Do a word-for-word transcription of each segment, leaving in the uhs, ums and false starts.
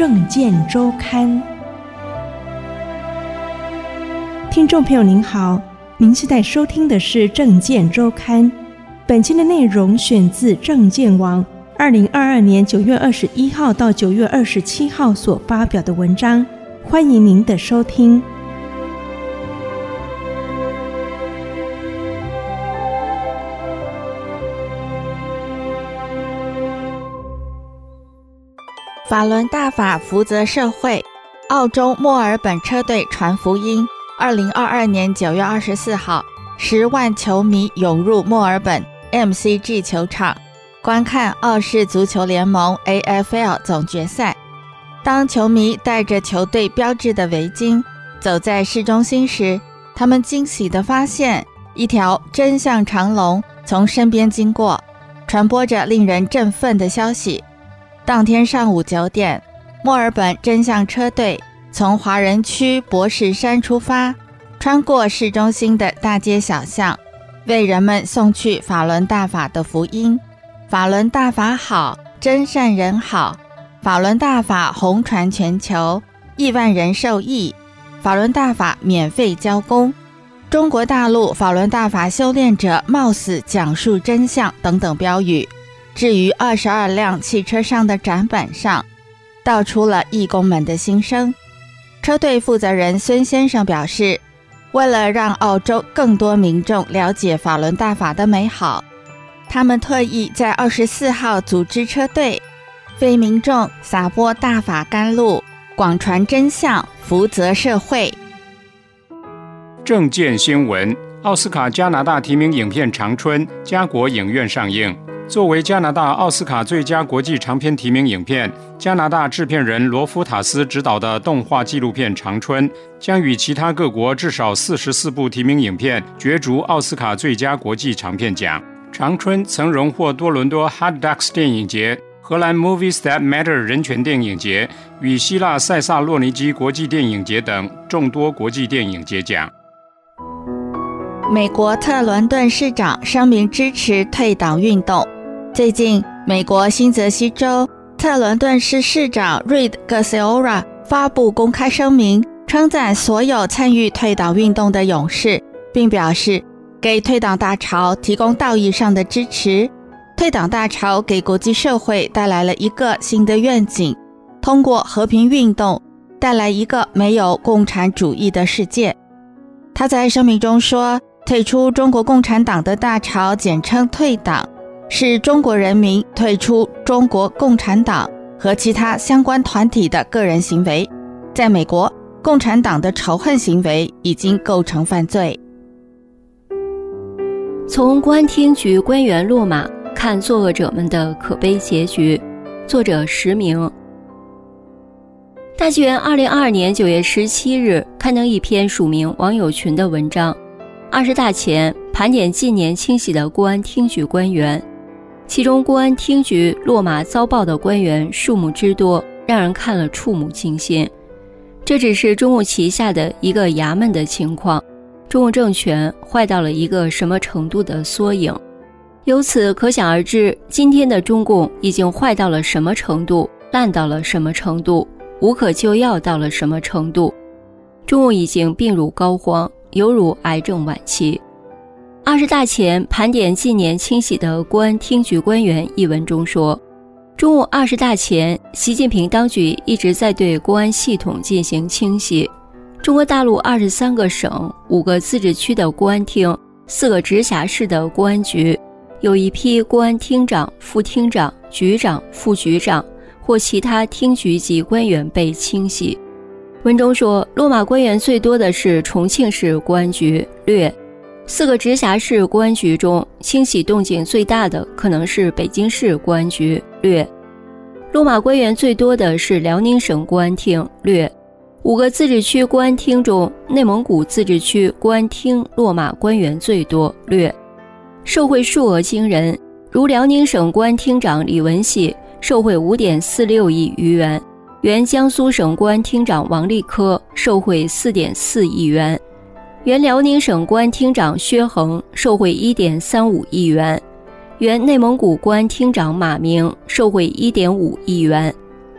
政见周刊。听众朋友您好，您现在收听的是政见周刊，本期的内容选自政见网二零二二年九月二十一号到九月二十七号所发表的文章，欢迎您的收听。 法轮大法福泽社会，澳洲墨尔本车队传福音。二零二二年九月二十四号，十万球迷涌入墨尔本 M C G 球场，观看澳式足球联盟 A F L 总决赛。当球迷带着球队标志的围巾走在市中心时，他们惊喜地发现一条真相长龙从身边经过，传播着令人振奋的消息。当天上午九点，墨尔本真相车队从华人区博士山出发，穿过市中心的大街小巷，为人们送去法轮大法的福音。法轮大法好，真善人好，法轮大法红传全球，亿万人受益，法轮大法免费交功，中国大陆法轮大法修炼者冒死讲述真相等等标语。至于二十二辆汽车上的展板上道出了义工们的心声。车队负责人孙先生表示，为了让澳洲更多民众了解法轮大法的美好，他们特意在二十四号组织车队为民众撒播大法甘露，广传真相，福泽社会。 政见新闻：奥斯卡加拿大提名影片《长春》加国影院上映。作为加拿大奥斯卡最佳国际长片提名影片，加拿大制片人罗夫塔斯执导的动画纪录片《长春》将与其他各国至少四十四部提名影片角逐奥斯卡最佳国际长片奖。《长春》曾荣获多伦多 Hot Docs 电影节、荷兰 Movies That Matter 人权电影节与希腊塞萨洛尼基国际电影节等众多国际电影节奖。 美国特伦顿市长声明支持退党运动。最近，美国新泽西州特伦顿市市长 Reed Garcia 发布公开声明，称赞所有参与退党运动的勇士，并表示给退党大潮提供道义上的支持。退党大潮给国际社会带来了一个新的愿景，通过和平运动带来一个没有共产主义的世界。他在声明中说，退出中国共产党的大潮，简称退党，是中国人民退出中国共产党和其他相关团体的个人行为。在美国，共产党的仇恨行为已经构成犯罪。 从公安厅局官员落马看作恶者们的可悲结局。作者实名。大纪元二零二二年九月十七日刊登一篇署名网友群的文章，二十大前盘点近年清洗的公安厅局官员。其中公安厅局落马遭报的官员数目之多，让人看了触目惊心。这只是中共旗下的一个衙门的情况，中共政权坏到了一个什么程度的缩影。由此可想而知，今天的中共已经坏到了什么程度，烂到了什么程度，无可救药到了什么程度。中共已经病入膏肓，犹如癌症晚期。二十大前盘点近年清洗的公安厅局官员一文中说，中共二十大前，习近平当局一直在对公安系统进行清洗。中国大陆二十三个省、五个自治区的公安厅、四个直辖市的公安局，有一批公安厅长、副厅长、局长、副局长或其他厅局级官员被清洗。文中说，落马官员最多的是重庆市公安局，略。四个直辖市公安局中，清洗动静最大的可能是北京市公安局，略。落马官员最多的是辽宁省公安厅，略。五个自治区公安厅中，内蒙古自治区公安厅落马官员最多，略。受贿数额惊人，如辽宁省公安厅长李文喜受贿 五点四六亿余元，原江苏省公安厅长王立科受贿 四点四亿元，原辽宁省公安厅长薛恒受贿 一点三五亿元，原内蒙古公安厅长马明受贿 一点五亿元。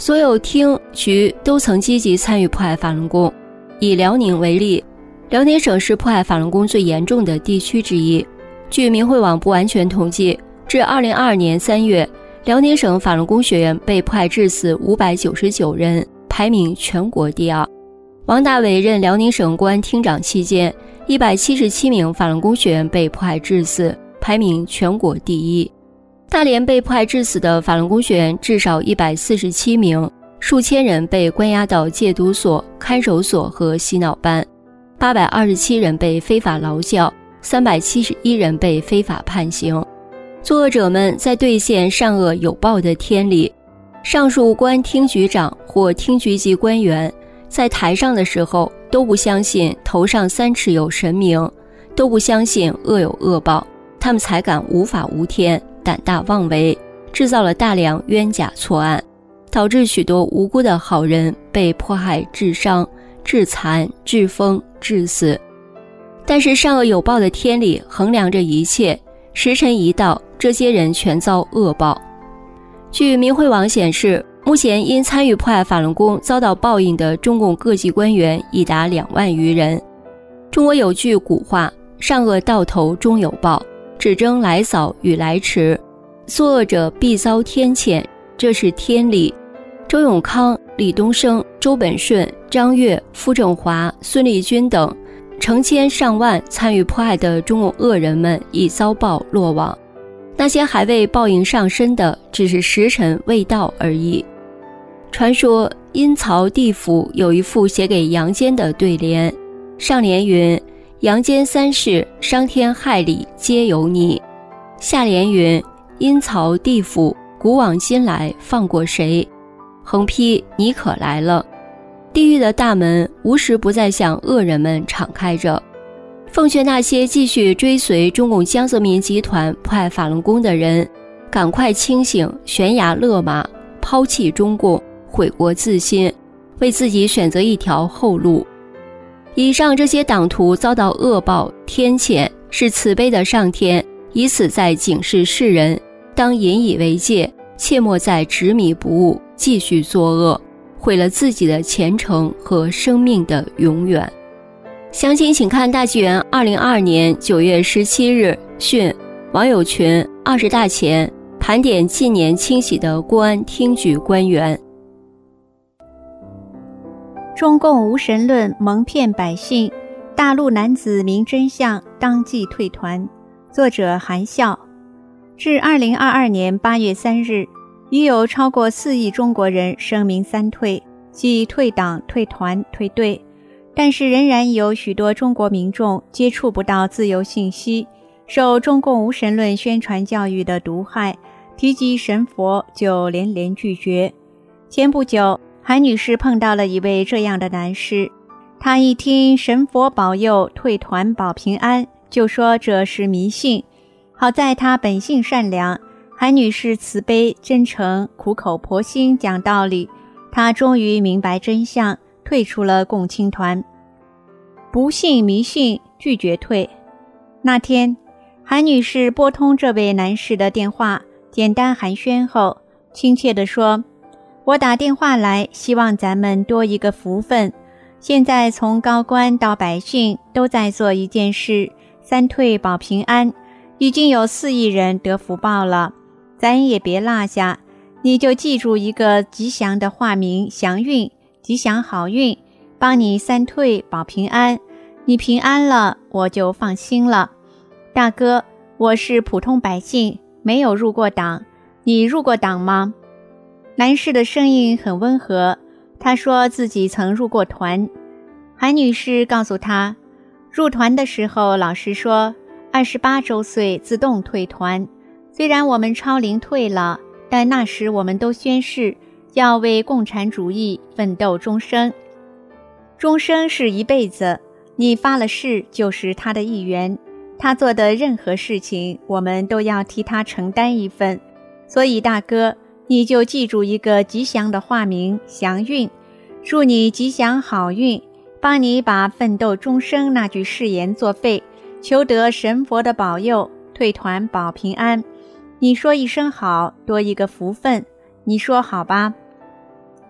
所有厅局都曾积极参与迫害法轮功。以辽宁为例，辽宁省是迫害法轮功最严重的地区之一。据明慧网不完全统计，至二零二二年三月，辽宁省法轮功学员被迫害致死五百九十九人，排名全国第二。王大伟任辽宁省公安厅长期间，一百七十七名法轮功学员被迫害致死，排名全国第一。大连被迫害致死的法轮功学员至少一百四十七名，数千人被关押到戒毒所、看守所和洗脑班，八百二十七人被非法劳教，三百七十一人被非法判刑。作恶者们在兑现善恶有报的天理。上述公安厅局长或厅局级官员在台上的时候都不相信头上三尺有神明，都不相信恶有恶报，他们才敢无法无天，胆大妄为，制造了大量冤假错案，导致许多无辜的好人被迫害致伤、致残、致疯、致死。但是善恶有报的天理衡量着一切，时辰一到，这些人全遭恶报。据明慧网显示，目前因参与迫害法轮功遭到报应的中共各级官员已达两万余人。中国有句古话，善恶到头终有报，只争来早与来迟，作恶者必遭天谴，这是天理。周永康、李东升、周本顺、张悦、傅政华、孙立军等成千上万参与迫害的中共恶人们已遭报落网，那些还未报应上身的，只是时辰未到而已。传说阴曹地府有一副写给阳间的对联，上联云：阳间三世，伤天害理皆由你。下联云：阴曹地府，古往今来放过谁？横批：你可来了。地狱的大门无时不再向恶人们敞开着。奉劝那些继续追随中共江泽民集团迫害法轮功的人，赶快清醒，悬崖勒马，抛弃中共，悔过自新，为自己选择一条后路。以上这些党徒遭到恶报天谴，是慈悲的上天以此在警示世人，当引以为戒，切莫再执迷不悟，继续作恶，毁了自己的前程和生命的永远。详情请看大纪元二零二二年九月十七日讯网友群二十大前盘点近年清洗的公安厅局官员。 中共无神论蒙骗百姓，大陆男子明真相当即退团。作者韩笑。至二零二二年八月三日，已有超过四亿中国人声明三退，即退党、退团、退队。但是仍然有许多中国民众接触不到自由信息，受中共无神论宣传教育的毒害，提及神佛就连连拒绝。前不久，韩女士碰到了一位这样的男士，她一听神佛保佑退团保平安，就说这是迷信。好在她本性善良，韩女士慈悲真诚，苦口婆心讲道理，她终于明白真相，退出了共青团。不信迷信，拒绝退。那天，韩女士拨通这位男士的电话，简单寒暄后，亲切地说：我打电话来，希望咱们多一个福分。现在从高官到百姓都在做一件事，三退保平安，已经有四亿人得福报了，咱也别落下。你就记住一个吉祥的化名祥运，吉祥好运，帮你三退保平安，你平安了，我就放心了。大哥，我是普通百姓，没有入过党，你入过党吗？男士的声音很温和，他说自己曾入过团。韩女士告诉他，入团的时候老师说二十八周岁自动退团，虽然我们超龄退了，但那时我们都宣誓要为共产主义奋斗终生。终生是一辈子，你发了誓就是他的一员，他做的任何事情我们都要替他承担一份。所以大哥，你就记住一个吉祥的化名祥运，祝你吉祥好运，帮你把奋斗终生那句誓言作废，求得神佛的保佑，退团保平安。你说一声好，多一个福分，你说好吧？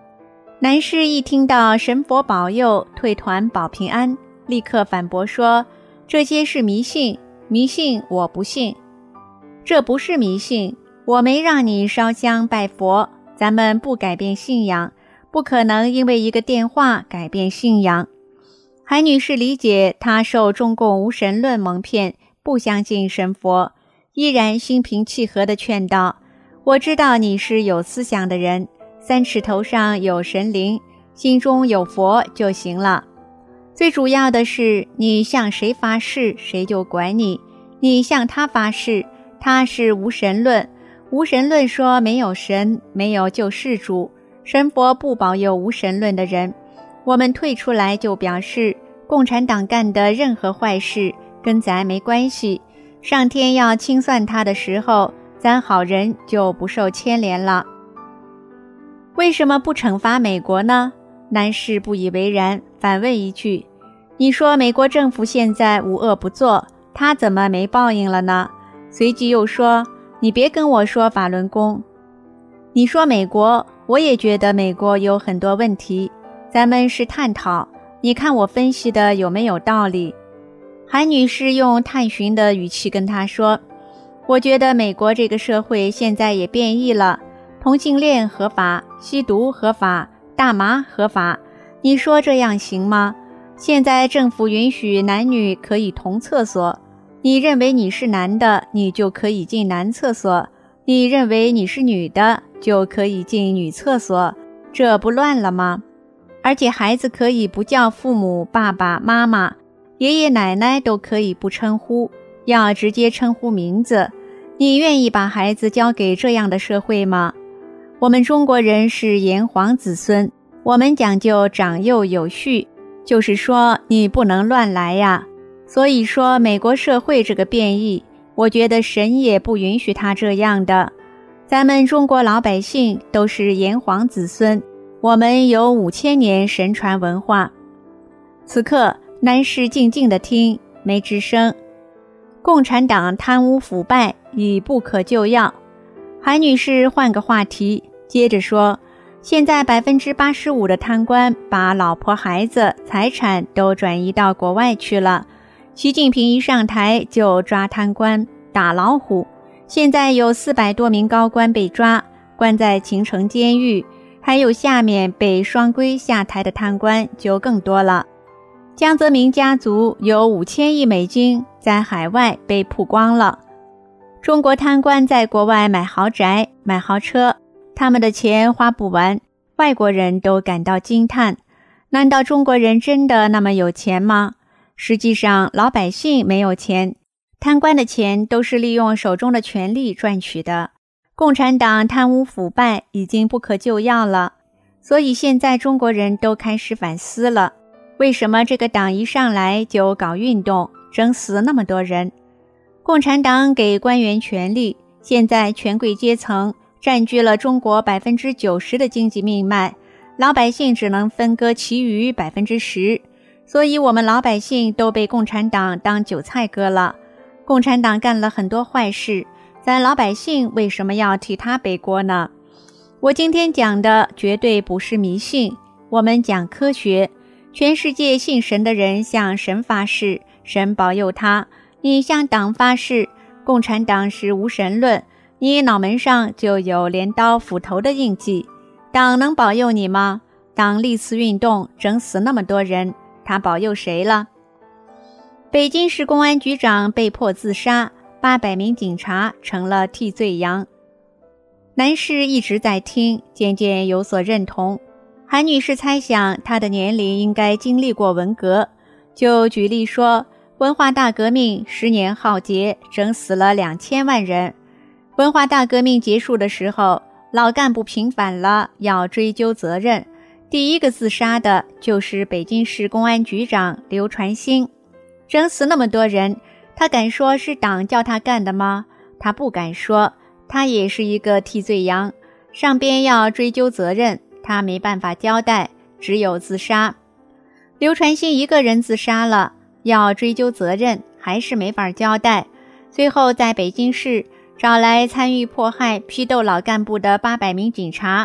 男士一听到神佛保佑，退团保平安，立刻反驳说，这些是迷信，迷信我不信。这不是迷信，我没让你烧香拜佛，咱们不改变信仰，不可能因为一个电话改变信仰。韩女士理解她受中共无神论蒙骗，不相信神佛，依然心平气和地劝道，我知道你是有思想的人，三尺头上有神灵，心中有佛就行了。最主要的是，你向谁发誓，谁就管你。你向他发誓，他是无神论，无神论说没有神，没有救世主，神佛不保佑无神论的人。我们退出来就表示，共产党干的任何坏事跟咱没关系，上天要清算他的时候，咱好人就不受牵连了。为什么不惩罚美国呢？男士不以为然，反问一句，你说美国政府现在无恶不作，他怎么没报应了呢？随即又说，你别跟我说法轮功。你说美国，我也觉得美国有很多问题，咱们是探讨，你看我分析的有没有道理？韩女士用探寻的语气跟他说，我觉得美国这个社会现在也变异了，同性恋合法，吸毒合法，大麻合法，你说这样行吗？现在政府允许男女可以同厕所，你认为你是男的，你就可以进男厕所，你认为你是女的，就可以进女厕所，这不乱了吗？而且孩子可以不叫父母爸爸妈妈，爷爷奶奶都可以不称呼，要直接称呼名字。你愿意把孩子交给这样的社会吗？我们中国人是炎黄子孙，我们讲究长幼有序，就是说你不能乱来呀。所以说美国社会这个变异，我觉得神也不允许他这样的。咱们中国老百姓都是炎黄子孙，我们有五千年神传文化。此刻男士静静地听，没吱声。共产党贪污腐败已不可救药。韩女士换个话题，接着说，现在 百分之八十五 的贪官把老婆孩子财产都转移到国外去了。习近平一上台就抓贪官打老虎，现在有四百多名高官被抓，关在秦城监狱，还有下面被双规下台的贪官就更多了。江泽民家族有五千亿美金在海外被曝光了。中国贪官在国外买豪宅买豪车，他们的钱花不完，外国人都感到惊叹，难道中国人真的那么有钱吗？实际上老百姓没有钱，贪官的钱都是利用手中的权力赚取的。共产党贪污腐败已经不可救药了，所以现在中国人都开始反思了，为什么这个党一上来就搞运动，整死那么多人？共产党给官员权力，现在权贵阶层占据了中国 百分之九十 的经济命脉，老百姓只能分割其余 百分之十， 所以我们老百姓都被共产党当韭菜割了。共产党干了很多坏事，咱老百姓为什么要替他背锅呢？我今天讲的绝对不是迷信，我们讲科学。全世界信神的人向神发誓，神保佑他。你向党发誓，共产党是无神论，你脑门上就有镰刀斧头的印记，党能保佑你吗？党历次运动整死那么多人，他保佑谁了？北京市公安局长被迫自杀，八百名警察成了替罪羊。男士一直在听，渐渐有所认同。韩女士猜想她的年龄应该经历过文革，就举例说，文化大革命十年浩劫，整死了两千万人。文化大革命结束的时候，老干部平反了，要追究责任。第一个自杀的就是北京市公安局长刘传兴。整死那么多人，他敢说是党叫他干的吗？他不敢说，他也是一个替罪羊，上边要追究责任，他没办法交代，只有自杀。刘传兴一个人自杀了，要追究责任还是没法交代，最后在北京市找来参与迫害批斗老干部的八百名警察，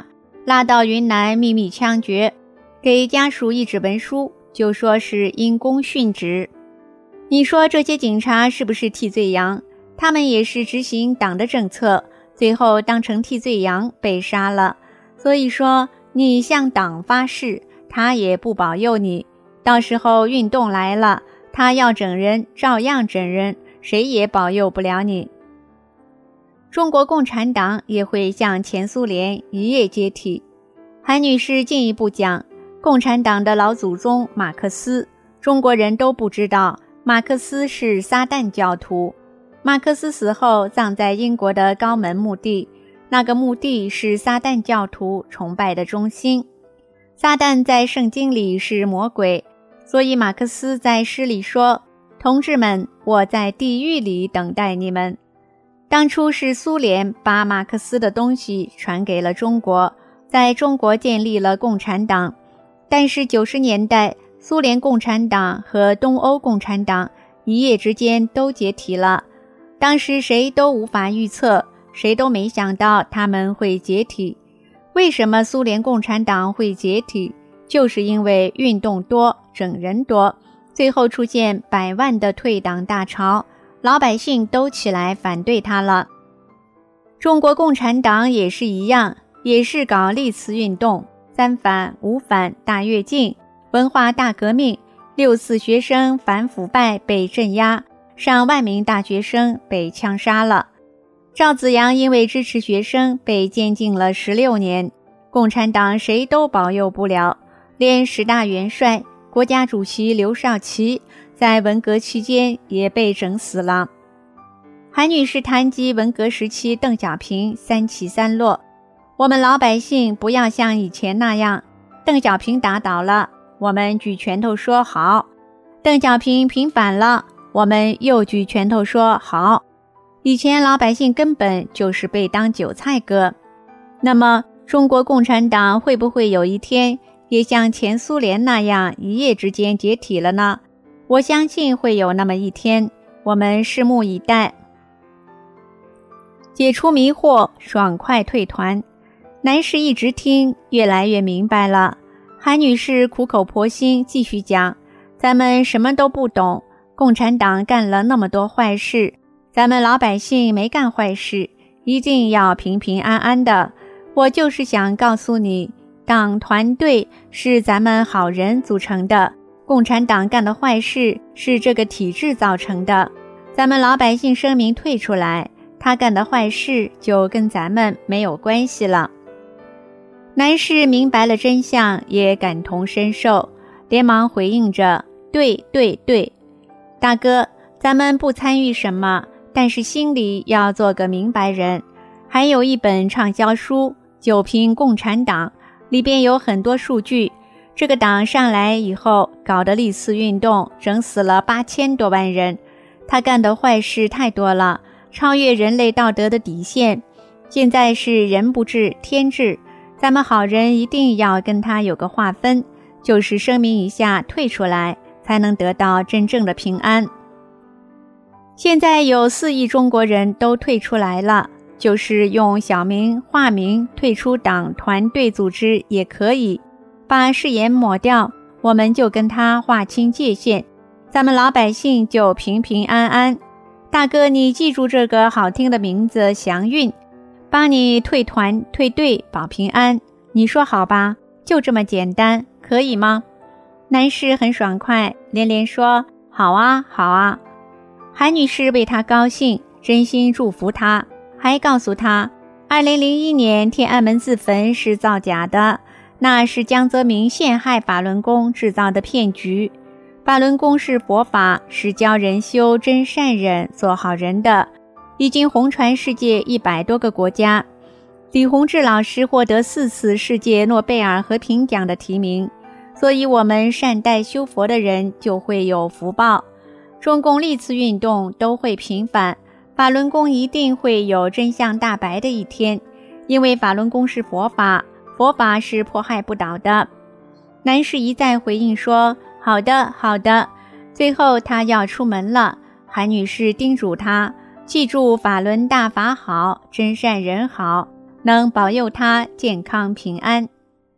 拉到云南秘密枪决，给家属一纸文书，就说是因公殉职。你说这些警察是不是替罪羊？他们也是执行党的政策，最后当成替罪羊被杀了。所以说你向党发誓，他也不保佑你，到时候运动来了，他要整人照样整人，谁也保佑不了你。中国共产党也会像前苏联一夜解体。韩女士进一步讲，共产党的老祖宗马克思，中国人都不知道马克思是撒旦教徒。马克思死后葬在英国的高门墓地，那个墓地是撒旦教徒崇拜的中心。撒旦在圣经里是魔鬼，所以马克思在诗里说，同志们，我在地狱里等待你们。当初是苏联把马克思的东西传给了中国，在中国建立了共产党。但是九十年代苏联共产党和东欧共产党一夜之间都解体了，当时谁都无法预测，谁都没想到他们会解体。为什么苏联共产党会解体？就是因为运动多，整人多，最后出现百万的退党大潮，老百姓都起来反对他了。中国共产党也是一样，也是搞历次运动，三反、五反、大跃进、文化大革命，六四学生反腐败被镇压，上万名大学生被枪杀了。赵紫阳因为支持学生被监禁了十六年，共产党谁都保佑不了，连十大元帅、国家主席刘少奇在文革期间也被整死了。韩女士谈及文革时期邓小平三起三落，我们老百姓不要像以前那样，邓小平打倒了，我们举拳头说好；邓小平平反了，我们又举拳头说好。以前老百姓根本就是被当韭菜割。那么中国共产党会不会有一天也像前苏联那样一夜之间解体了呢？我相信会有那么一天，我们拭目以待。解除迷惑，爽快退团。男士一直听，越来越明白了。韩女士苦口婆心继续讲，咱们什么都不懂，共产党干了那么多坏事，咱们老百姓没干坏事，一定要平平安安的。我就是想告诉你，党团队是咱们好人组成的，共产党干的坏事是这个体制造成的。咱们老百姓声明退出来，他干的坏事就跟咱们没有关系了。男士明白了真相，也感同身受，连忙回应着，对对对，大哥，咱们不参与什么，但是心里要做个明白人。还有一本畅销书《九评共产党》，里边有很多数据，这个党上来以后搞的历次运动，整死了八千多万人，他干的坏事太多了，超越人类道德的底线。现在是人不治天治，咱们好人一定要跟他有个划分，就是声明一下退出来，才能得到真正的平安。现在有四亿中国人都退出来了，就是用小名化名退出党团队组织也可以，把誓言抹掉，我们就跟他划清界限，咱们老百姓就平平安安。大哥，你记住这个好听的名字祥运，帮你退团退队保平安，你说好吧？就这么简单，可以吗？男士很爽快，连连说好啊好啊。韩女士为他高兴，真心祝福他，还告诉他二零零一年天安门自焚是造假的，那是江泽民陷害法轮功制造的骗局。法轮功是佛法，是教人修真善忍做好人的，已经红传世界一百多个国家。李洪志老师获得四次世界诺贝尔和平奖的提名，所以我们善待修佛的人就会有福报。中共历次运动都会平反，法轮功一定会有真相大白的一天，因为法轮功是佛法，佛法是迫害不倒的。男士一再回应说好的好的，最后他要出门了，韩女士叮嘱他记住法轮大法好，真善人好， 能保佑他健康平安。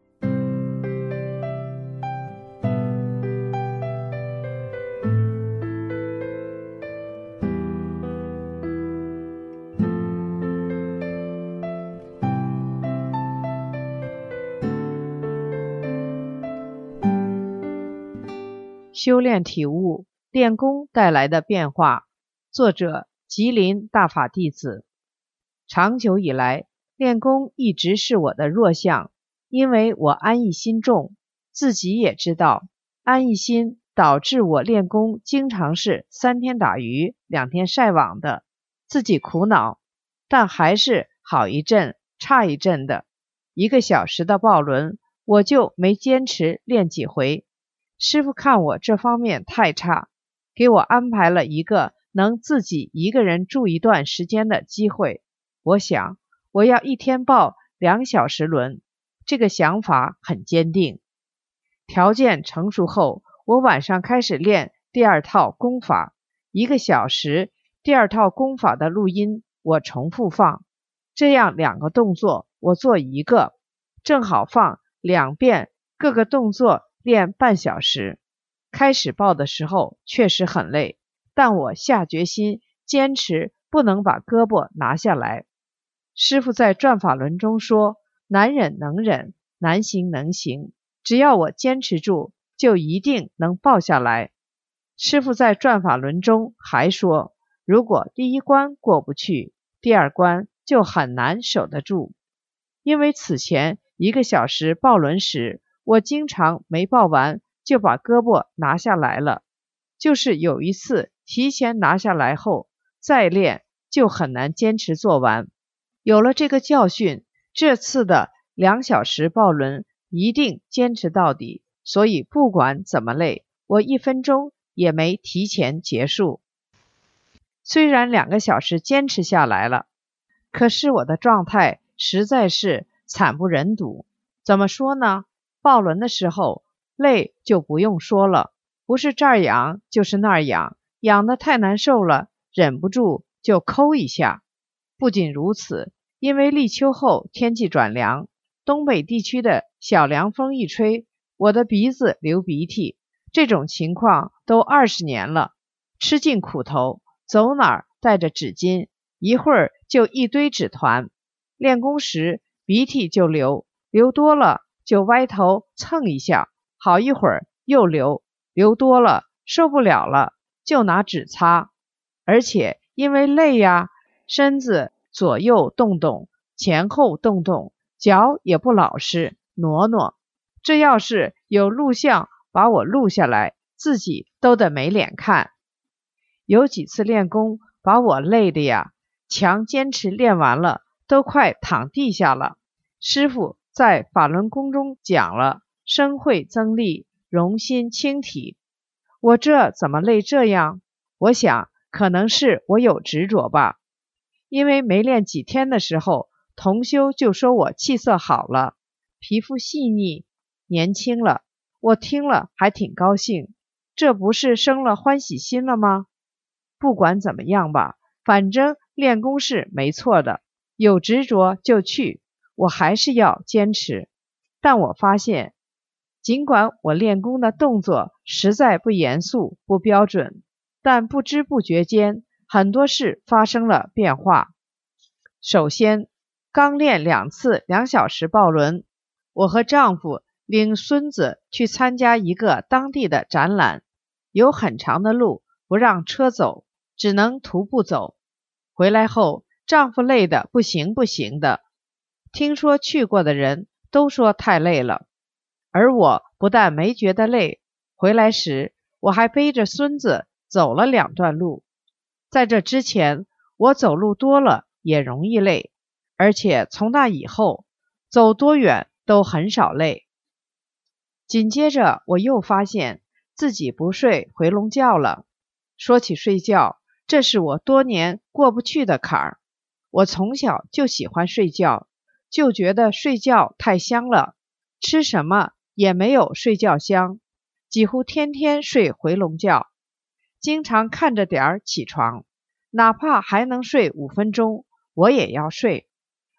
修炼体悟，练功带来的变化。作者：吉林大法弟子。长久以来，练功一直是我的弱项，因为我安逸心重，自己也知道，安逸心导致我练功经常是三天打鱼两天晒网的，自己苦恼，但还是好一阵差一阵的。一个小时的抱轮，我就没坚持练几回。师父看我这方面太差，给我安排了一个能自己一个人住一段时间的机会。我想，我要一天抱两小时轮，这个想法很坚定。条件成熟后，我晚上开始练第二套功法，一个小时，第二套功法的录音我重复放，这样两个动作我做一个，正好放两遍，各个动作练半小时。开始抱的时候确实很累，但我下决心坚持不能把胳膊拿下来。师父在转法轮中说，难忍能忍，难行能行，只要我坚持住，就一定能抱下来。师父在转法轮中还说，如果第一关过不去，第二关就很难守得住。因为此前一个小时抱轮时，我经常没抱完就把胳膊拿下来了，就是有一次提前拿下来后再练就很难坚持做完。有了这个教训，这次的两小时抱轮一定坚持到底，所以不管怎么累，我一分钟也没提前结束。虽然两个小时坚持下来了，可是我的状态实在是惨不忍睹。怎么说呢？抱轮的时候累就不用说了，不是这儿痒就是那儿痒，痒得太难受了，忍不住就抠一下。不仅如此，因为立秋后天气转凉，东北地区的小凉风一吹，我的鼻子流鼻涕，这种情况都二十年了，吃尽苦头，走哪儿带着纸巾，一会儿就一堆纸团。练功时鼻涕就流，流多了就歪头蹭一下，好一会儿又流，流多了受不了了就拿纸擦。而且因为累呀，身子左右动动，前后动动，脚也不老实，挪挪。这要是有录像把我录下来，自己都得没脸看。有几次练功把我累的呀，强坚持练完了都快躺地下了。师父在法轮功中讲了，身慧增力，容心轻体。我这怎么累这样？我想可能是我有执着吧。因为没练几天的时候，同修就说我气色好了，皮肤细腻，年轻了。我听了还挺高兴，这不是生了欢喜心了吗？不管怎么样吧，反正练功是没错的，有执着就去，我还是要坚持。但我发现，尽管我练功的动作实在不严肃不标准，但不知不觉间很多事发生了变化。首先，刚练两次两小时抱轮，我和丈夫领孙子去参加一个当地的展览，有很长的路不让车走，只能徒步走。回来后，丈夫累得不行不行的，听说去过的人都说太累了，而我不但没觉得累，回来时我还背着孙子走了两段路。在这之前，我走路多了也容易累，而且从那以后，走多远都很少累。紧接着我又发现自己不睡回笼觉了。说起睡觉，这是我多年过不去的坎儿。我从小就喜欢睡觉，就觉得睡觉太香了，吃什么也没有睡觉香，几乎天天睡回笼觉，经常看着点儿起床，哪怕还能睡五分钟，我也要睡。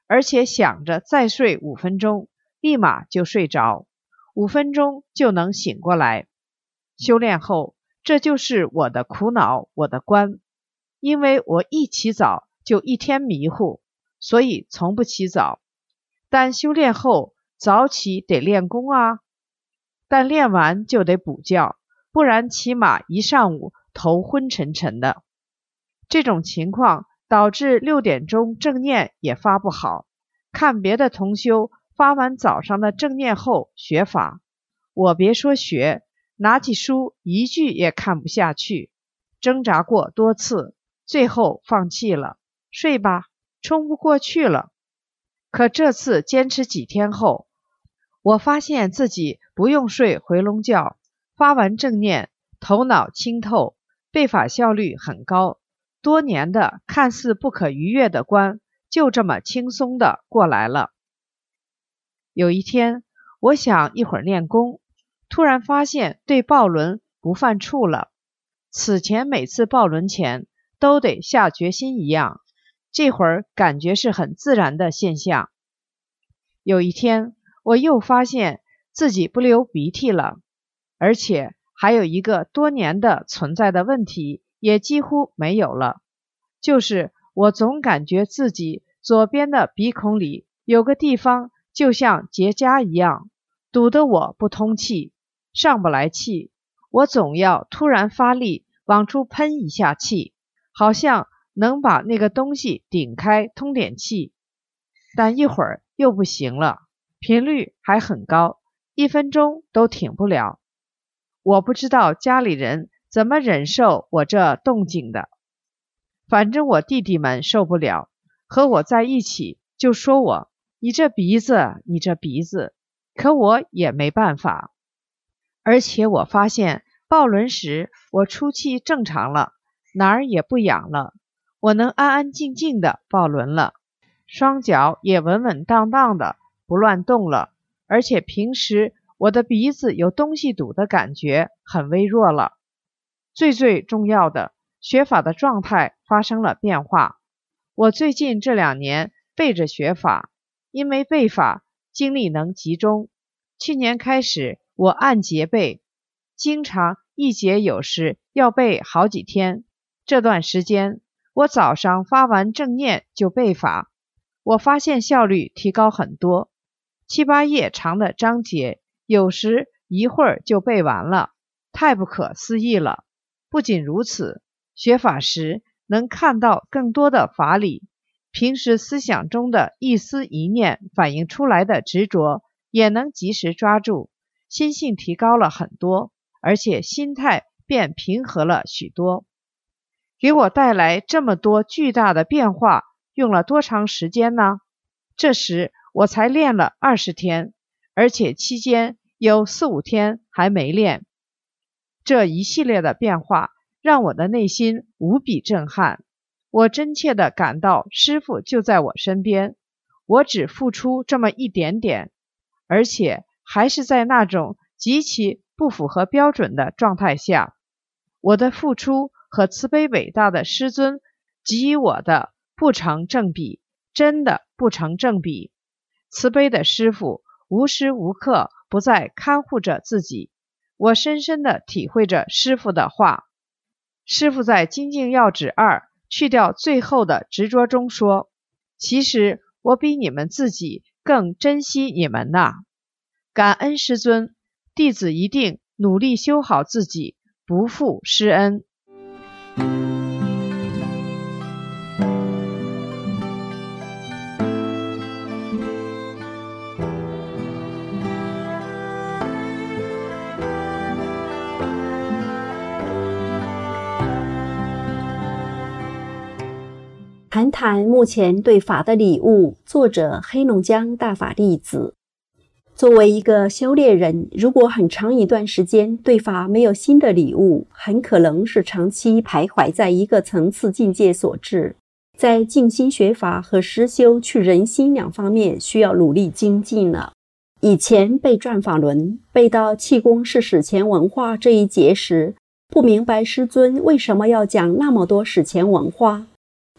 而且想着再睡五分钟，立马就睡着，五分钟就能醒过来。修炼后，这就是我的苦恼，我的关。因为我一起早就一天迷糊，所以从不起早。但修炼后早起得练功啊，但练完就得补觉，不然起码一上午头昏沉沉的。这种情况导致六点钟正念也发不好。看别的同修发完早上的正念后学法，我别说学，拿起书一句也看不下去，挣扎过多次，最后放弃了，睡吧，冲不过去了。可这次坚持几天后，我发现自己不用睡回笼觉，发完正念，头脑清透，背法效率很高，多年的看似不可逾越的关，就这么轻松的过来了。有一天，我想一会儿练功，突然发现对抱轮不犯怵了。此前每次抱轮前都得下决心一样，这会儿感觉是很自然的现象。有一天，我又发现自己不流鼻涕了，而且还有一个多年的存在的问题也几乎没有了，就是我总感觉自己左边的鼻孔里有个地方就像结痂一样，堵得我不通气，上不来气，我总要突然发力往出喷一下气，好像能把那个东西顶开通点气，但一会儿又不行了，频率还很高，一分钟都挺不了。我不知道家里人怎么忍受我这动静的，反正我弟弟们受不了，和我在一起就说我，你这鼻子，你这鼻子，可我也没办法。而且我发现抱轮时我出气正常了，哪儿也不痒了，我能安安静静的抱轮了，双脚也稳稳当当的不乱动了，而且平时我的鼻子有东西堵的感觉很微弱了。最最重要的，学法的状态发生了变化。我最近这两年背着学法，因为背法精力能集中，去年开始我按节背，经常一节有时要背好几天。这段时间我早上发完正念就背法，我发现效率提高很多，七八页长的章节有时一会儿就背完了，太不可思议了。不仅如此，学法时能看到更多的法理，平时思想中的一思一念反映出来的执着也能及时抓住，心性提高了很多，而且心态变平和了许多。给我带来这么多巨大的变化，用了多长时间呢？这时我才练了二十天，而且期间有四五天还没练。这一系列的变化让我的内心无比震撼，我真切地感到师父就在我身边，我只付出这么一点点，而且还是在那种极其不符合标准的状态下，我的付出和慈悲伟大的师尊给予我的不成正比，真的不成正比。慈悲的师父无时无刻不在看护着自己，我深深地体会着师父的话。师父在《精进要旨二》去掉最后的执着中说，其实我比你们自己更珍惜你们呐。感恩师尊，弟子一定努力修好自己，不负师恩。 谈谈目前对法的礼物，作者黑龙江大法弟子。作为一个修炼人，如果很长一段时间对法没有新的礼物，很可能是长期徘徊在一个层次境界所致。在静心学法和实修去人心两方面需要努力精进了。以前背转法轮，背到气功是史前文化这一节时，不明白师尊为什么要讲那么多史前文化。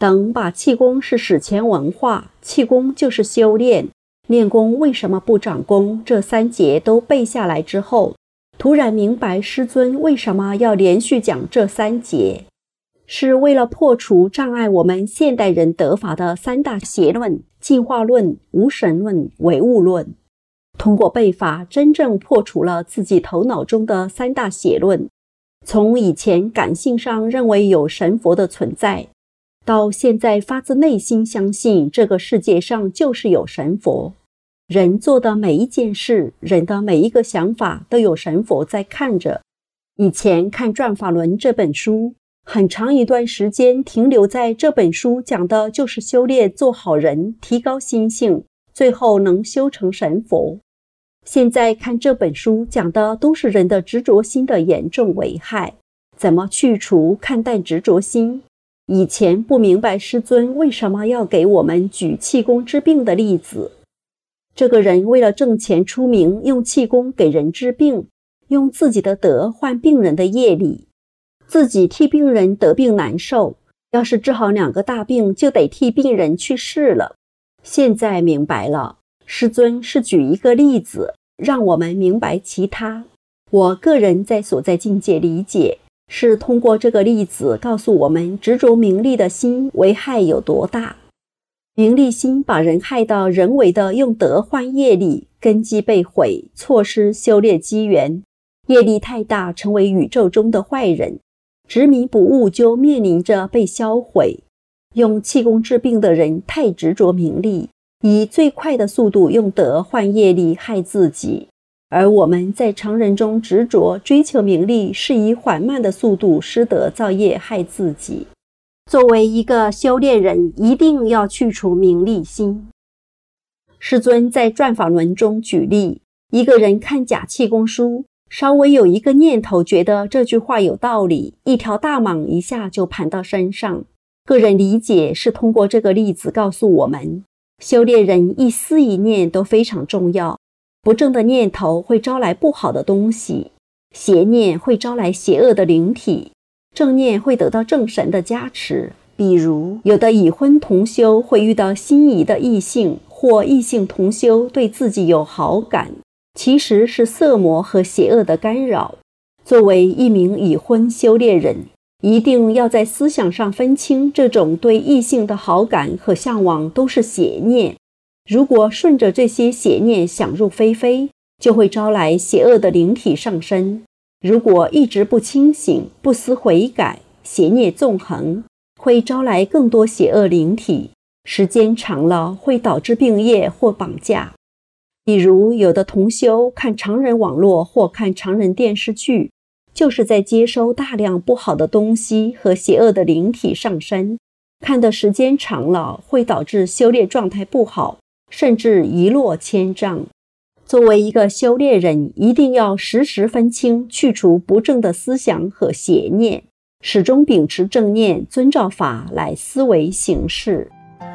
等把气功是史前文化，气功就是修炼，练功为什么不长功，这三节都背下来之后，突然明白师尊为什么要连续讲这三节，是为了破除障碍我们现代人得法的三大邪论：进化论、无神论、唯物论。通过背法，真正破除了自己头脑中的三大邪论，从以前感性上认为有神佛的存在，到现在发自内心相信这个世界上就是有神佛。人做的每一件事，人的每一个想法都有神佛在看着。以前看《转法轮》这本书，很长一段时间停留在这本书讲的就是修炼做好人，提高心性，最后能修成神佛。现在看这本书讲的都是人的执着心的严重危害，怎么去除看淡执着心。以前不明白师尊为什么要给我们举气功治病的例子。这个人为了挣钱出名，用气功给人治病，用自己的德换病人的业力，自己替病人得病难受，要是治好两个大病，就得替病人去世了。现在明白了，师尊是举一个例子，让我们明白其他。我个人在所在境界理解，是通过这个例子告诉我们执着名利的心危害有多大。名利心把人害到人为的用德换业力，根基被毁，错失修炼机缘，业力太大，成为宇宙中的坏人，执迷不悟，就面临着被销毁。用气功治病的人太执着名利，以最快的速度用德换业力害自己，而我们在常人中执着追求名利，是以缓慢的速度失德造业害自己。作为一个修炼人，一定要去除名利心。师尊在《转法轮》中举例，一个人看假气功书，稍微有一个念头觉得这句话有道理，一条大蟒一下就盘到身上。个人理解是通过这个例子告诉我们，修炼人一思一念都非常重要。不正的念头会招来不好的东西，邪念会招来邪恶的灵体，正念会得到正神的加持。比如有的已婚同修会遇到心仪的异性，或异性同修对自己有好感，其实是色魔和邪恶的干扰。作为一名已婚修炼人，一定要在思想上分清这种对异性的好感和向往都是邪念。如果顺着这些邪念想入非非，就会招来邪恶的灵体上身。如果一直不清醒，不思悔改，邪孽纵横，会招来更多邪恶灵体，时间长了会导致病业或绑架。比如有的同修看常人网络或看常人电视剧，就是在接收大量不好的东西和邪恶的灵体上身，看的时间长了会导致修炼状态不好，甚至一落千丈。作为一个修炼人，一定要时时分清，去除不正的思想和邪念，始终秉持正念，遵照法来思维行事。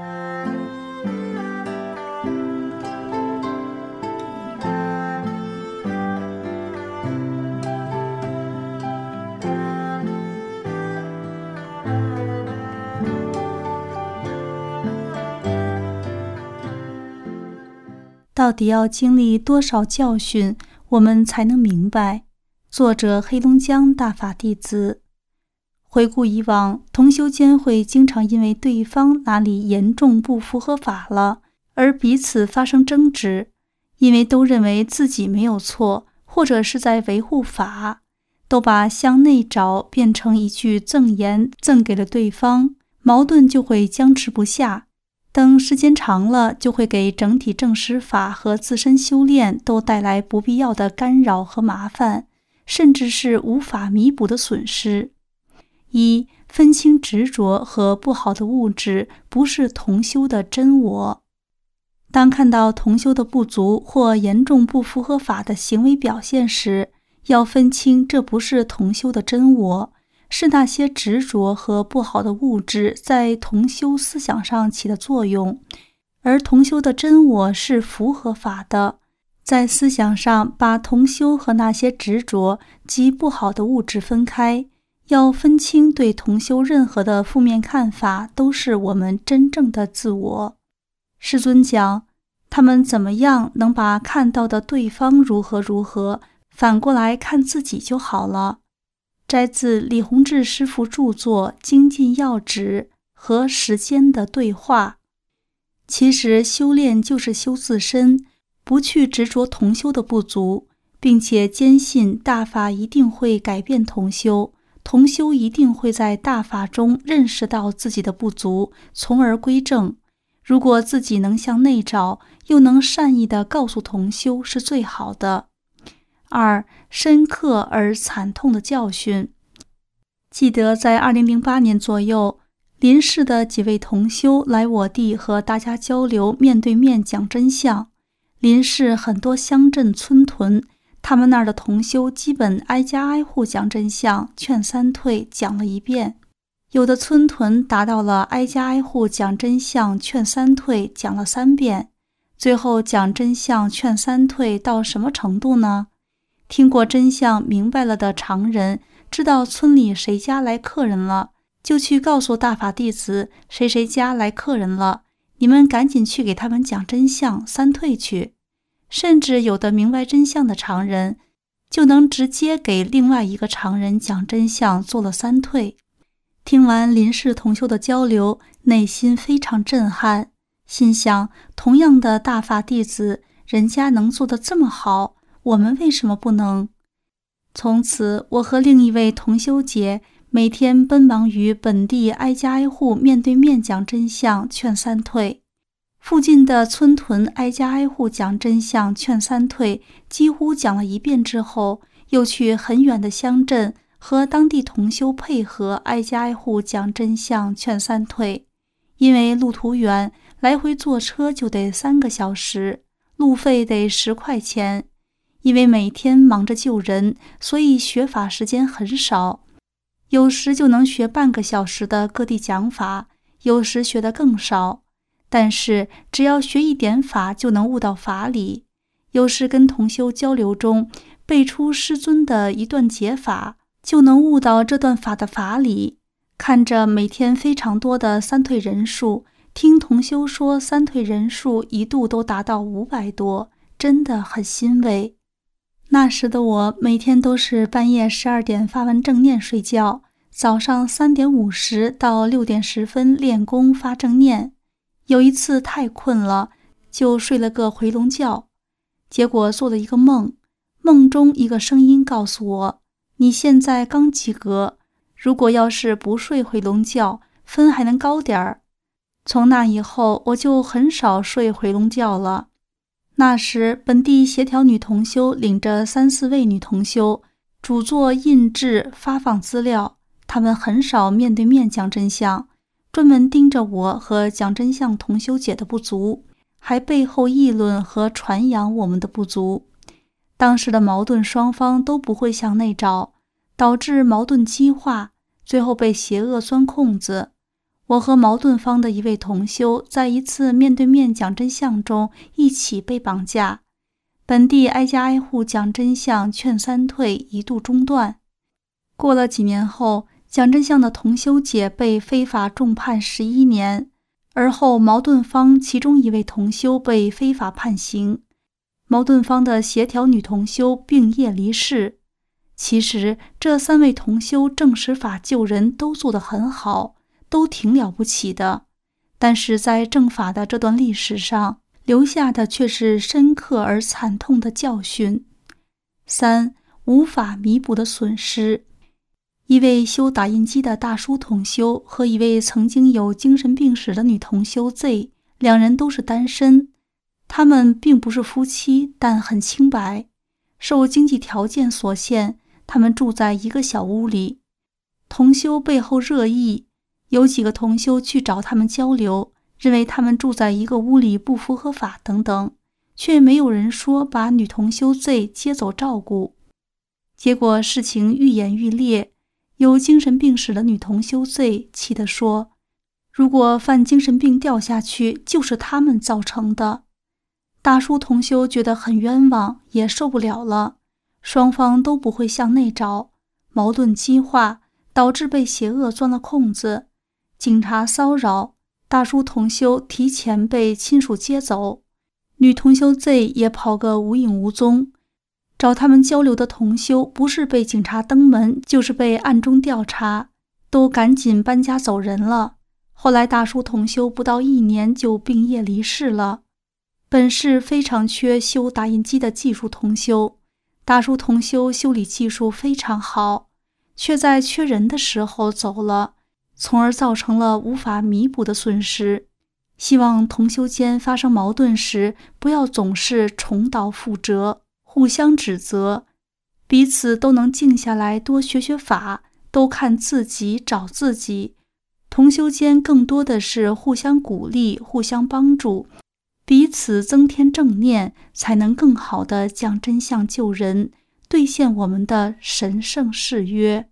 到底要经历多少教训，我们才能明白？作者黑龙江大法弟子。回顾以往，同修间会经常因为对方哪里严重不符合法了，而彼此发生争执，因为都认为自己没有错，或者是在维护法，都把向内找变成一句赠言赠给了对方，矛盾就会僵持不下。等时间长了，就会给整体正实法和自身修炼都带来不必要的干扰和麻烦，甚至是无法弥补的损失。一、分清执着和不好的物质不是同修的真我。当看到同修的不足或严重不符合法的行为表现时，要分清这不是同修的真我，是那些执着和不好的物质在同修思想上起的作用，而同修的真我是符合法的，在思想上把同修和那些执着及不好的物质分开， 要分清对同修任何的负面看法都是我们真正的自我。世尊讲，他们怎么样能把看到的对方如何如何反过来看自己就好了。摘自李洪志师父著作《精进要旨》和时间的对话。其实修炼就是修自身，不去执着同修的不足，并且坚信大法一定会改变同修，同修一定会在大法中认识到自己的不足，从而归正。如果自己能向内找，又能善意地告诉同修，是最好的。二、深刻而惨痛的教训。记得在二零零八年左右，邻市的几位同修来我地和大家交流，面对面讲真相。邻市很多乡镇村屯，他们那儿的同修基本挨家挨户讲真相，劝三退讲了一遍。有的村屯达到了挨家挨户讲真相，劝三退讲了三遍。最后讲真相劝三退到什么程度呢？听过真相明白了的常人，知道村里谁家来客人了，就去告诉大法弟子谁谁家来客人了，你们赶紧去给他们讲真相，三退去。甚至有的明白真相的常人，就能直接给另外一个常人讲真相，做了三退。听完邻市同修的交流，内心非常震撼，心想，同样的大法弟子，人家能做得这么好，我们为什么不能？从此，我和另一位同修姐每天奔忙于本地挨家挨户面对面讲真相，劝三退。附近的村屯挨家挨户讲真相，劝三退，几乎讲了一遍之后，又去很远的乡镇和当地同修配合，挨家挨户讲真相，劝三退。因为路途远，来回坐车就得三个小时，路费得十块钱。因为每天忙着救人，所以学法时间很少，有时就能学半个小时的各地讲法，有时学得更少。但是只要学一点法，就能悟到法理。有时跟同修交流中背出师尊的一段解法，就能悟到这段法的法理。看着每天非常多的三退人数，听同修说三退人数一度都达到五百多，真的很欣慰。那时的我每天都是半夜十二点发完正念睡觉，早上三点五十到六点十分练功发正念。有一次太困了，就睡了个回笼觉，结果做了一个梦，梦中一个声音告诉我，你现在刚及格，如果要是不睡回笼觉，分还能高点儿。从那以后，我就很少睡回笼觉了。那时本地协调女同修领着三四位女同修，主做印制发放资料，她们很少面对面讲真相，专门盯着我和讲真相同修姐的不足，还背后议论和传扬我们的不足。当时的矛盾双方都不会向内找，导致矛盾激化，最后被邪恶钻空子。我和矛盾方的一位同修在一次面对面讲真相中一起被绑架，本地挨家挨户讲真相劝三退一度中断。过了几年后，讲真相的同修姐被非法重判十一年，而后矛盾方其中一位同修被非法判刑，矛盾方的协调女同修病夜离世。其实这三位同修证实法救人都做得很好，都挺了不起的，但是在正法的这段历史上，留下的却是深刻而惨痛的教训。三、无法弥补的损失。一位修打印机的大叔同修和一位曾经有精神病史的女同修 Z， 两人都是单身，他们并不是夫妻，但很清白。受经济条件所限，他们住在一个小屋里。同修背后热议，有几个同修去找他们交流，认为他们住在一个屋里不符合法等等，却没有人说把女同修 Z 接走照顾。结果事情愈演愈烈，有精神病史的女同修 Z 气地说，如果犯精神病掉下去，就是他们造成的。大叔同修觉得很冤枉，也受不了了，双方都不会向内找，矛盾激化， 导致被邪恶钻了空子，警察骚扰，大叔同修提前被亲属接走，女同修 Z 也跑个无影无踪。找他们交流的同修不是被警察登门，就是被暗中调查，都赶紧搬家走人了。后来大叔同修不到一年就病业离世了。本市非常缺修打印机的技术同修，大叔同修修理技术非常好，却在缺人的时候走了，从而造成了无法弥补的损失。希望同修间发生矛盾时，不要总是重蹈覆辙，互相指责，彼此都能静下来多学学法，都看自己找自己。同修间更多的是互相鼓励，互相帮助，彼此增添正念，才能更好地讲真相救人，兑现我们的神圣誓约。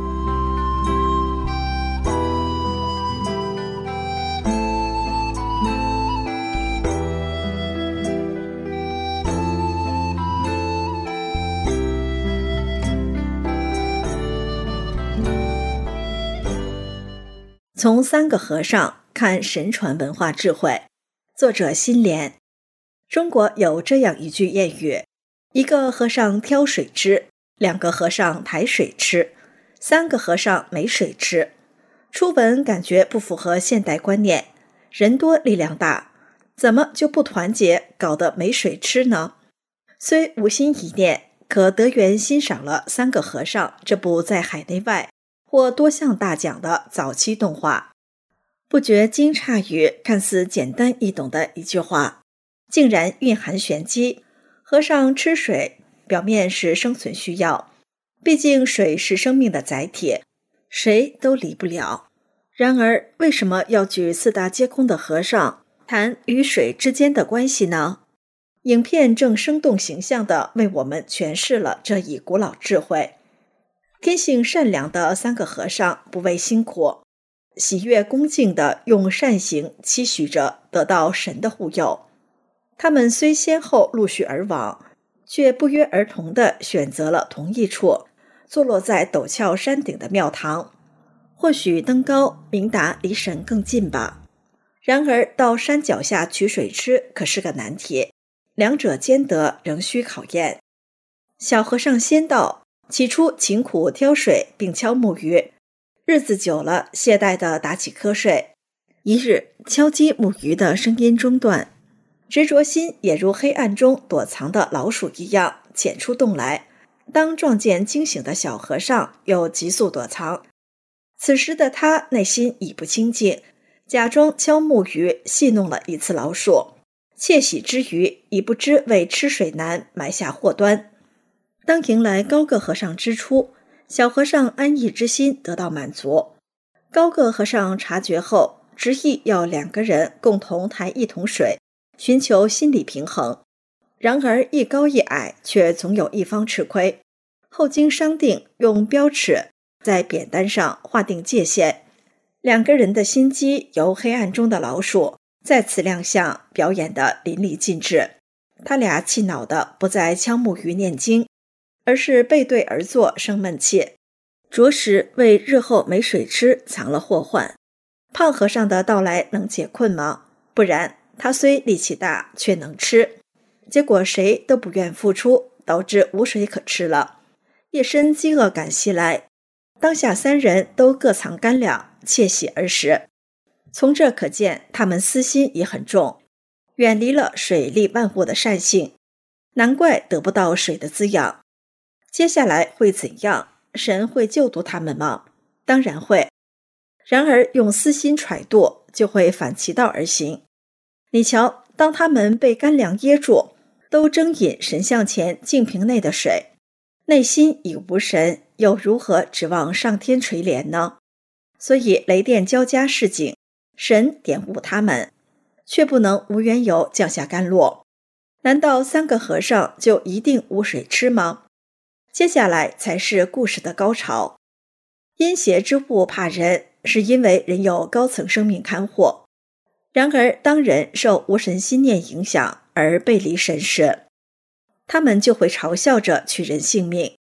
从三个和尚看神传文化智慧，作者心莲。中国有这样一句谚语：一个和尚挑水吃，两个和尚抬水吃，三个和尚没水吃。初闻感觉不符合现代观念，人多力量大，怎么就不团结，搞得没水吃呢？虽无心一念，可德源欣赏了《三个和尚》这部在海内外获多项大奖的早期动画，不觉惊诧于看似简单易懂的一句话，竟然蕴含玄机。和尚吃水，表面是生存需要，毕竟水是生命的载体，谁都离不了。然而，为什么要举四大皆空的和尚谈与水之间的关系呢？影片正生动形象地为我们诠释了这一古老智慧。天性善良的三个和尚不畏辛苦，喜悦恭敬地用善行期许着得到神的护佑。他们虽先后陆续而亡，却不约而同地选择了同一处，坐落在陡峭山顶的庙堂。或许登高明达离神更近吧。然而到山脚下取水吃可是个难题，两者兼得仍需考验。小和尚先到，起初勤苦挑水并敲木鱼，日子久了懈怠地打起瞌睡。一日敲击木鱼的声音中断，执着心也如黑暗中躲藏的老鼠一样潜出洞来，当撞见惊醒的小和尚又急速躲藏。此时的他内心已不清净，假装敲木鱼戏弄了一次老鼠，窃喜之余已不知为吃水难埋下祸端。当迎来高个和尚之初，小和尚安逸之心得到满足。高个和尚察觉后，执意要两个人共同抬一桶水，寻求心理平衡。然而一高一矮，却总有一方吃亏。后经商定，用标尺在扁担上划定界限。两个人的心机由黑暗中的老鼠再次亮相，表演得淋漓尽致。他俩气恼的不再敲木鱼念经，而是背对而坐生闷气，着实为日后没水吃藏了祸患。胖和尚的到来能解困吗？不然，他虽力气大，却能吃。结果谁都不愿付出，导致无水可吃了。夜深饥饿感袭来，当下三人都各藏干粮，窃喜而食。从这可见，他们私心也很重，远离了水利万物的善性，难怪得不到水的滋养。接下来会怎样？神会救度他们吗？当然会。然而用私心揣度，就会反其道而行。你瞧，当他们被干粮噎住，都争饮神像前净瓶内的水，内心已无神，又如何指望上天垂怜呢？所以雷电交加示警，神点悟他们，却不能无缘由降下甘露。难道三个和尚就一定无水吃吗？接下来才是故事的高潮。阴邪之物怕人，是因为人有高层生命看护。然而当人受无神心念影响而背离神时，他们就会嘲笑着取人性命。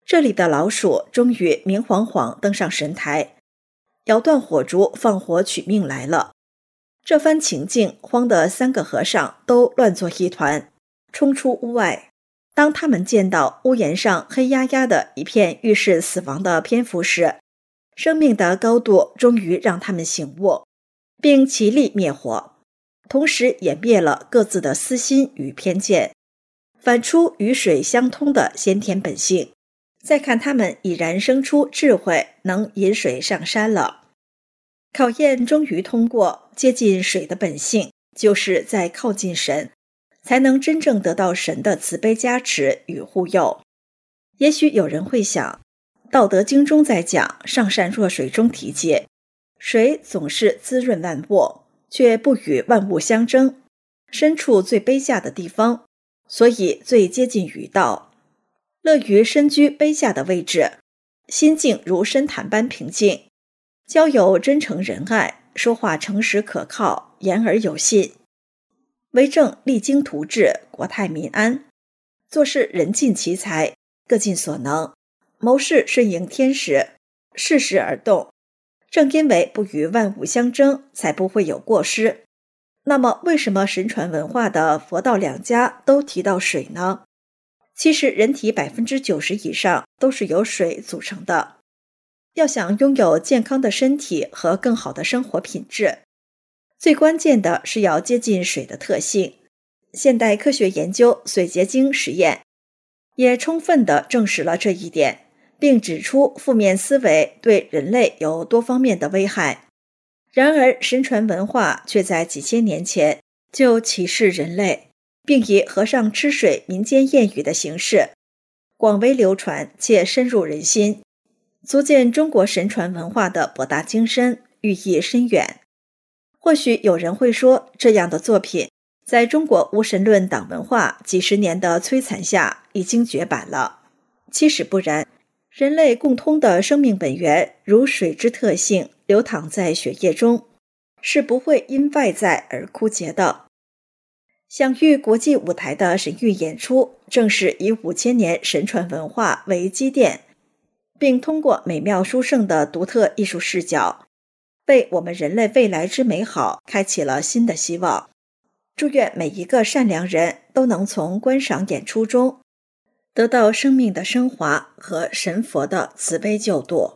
这里的老鼠终于明晃晃登上神台，摇断火烛放火取命来了。这番情境慌得三个和尚都乱作一团，冲出屋外。当他们见到屋檐上黑压压的一片预示死亡的蝙蝠时，生命的高度终于让他们醒悟，并齐力灭火，同时也灭了各自的私心与偏见，反出与水相通的先天本性。再看他们已然生出智慧，能引水上山了。考验终于通过，接近水的本性，就是在靠近神，才能真正得到神的慈悲加持与护佑。也许有人会想，《道德经》中在讲上善若水中提及，水总是滋润万物，却不与万物相争，身处最卑下的地方，所以最接近于道，乐于身居卑下的位置，心境如深潭般平静，交友真诚仁爱，说话诚实可靠，言而有信，为政励精图治，国泰民安，做事人尽其才，各尽所能，谋事顺应天时，适时而动。正因为不与万物相争，才不会有过失。那么为什么神传文化的佛道两家都提到水呢？其实人体 百分之九十 以上都是由水组成的。要想拥有健康的身体和更好的生活品质，最关键的是要接近水的特性。现代科学研究水结晶实验也充分地证实了这一点，并指出负面思维对人类有多方面的危害。然而神传文化却在几千年前就启示人类，并以和尚吃水民间谚语的形式广为流传且深入人心，足见中国神传文化的博大精深，寓意深远。或许有人会说，这样的作品在中国无神论党文化几十年的摧残下已经绝版了。其实不然，人类共通的生命本源如水之特性流淌在血液中，是不会因外在而枯竭的。享誉国际舞台的神谕演出，正是以五千年神传文化为基垫，并通过美妙殊胜的独特艺术视角，为我们人类未来之美好开启了新的希望。祝愿每一个善良人都能从观赏演出中得到生命的升华和神佛的慈悲救度。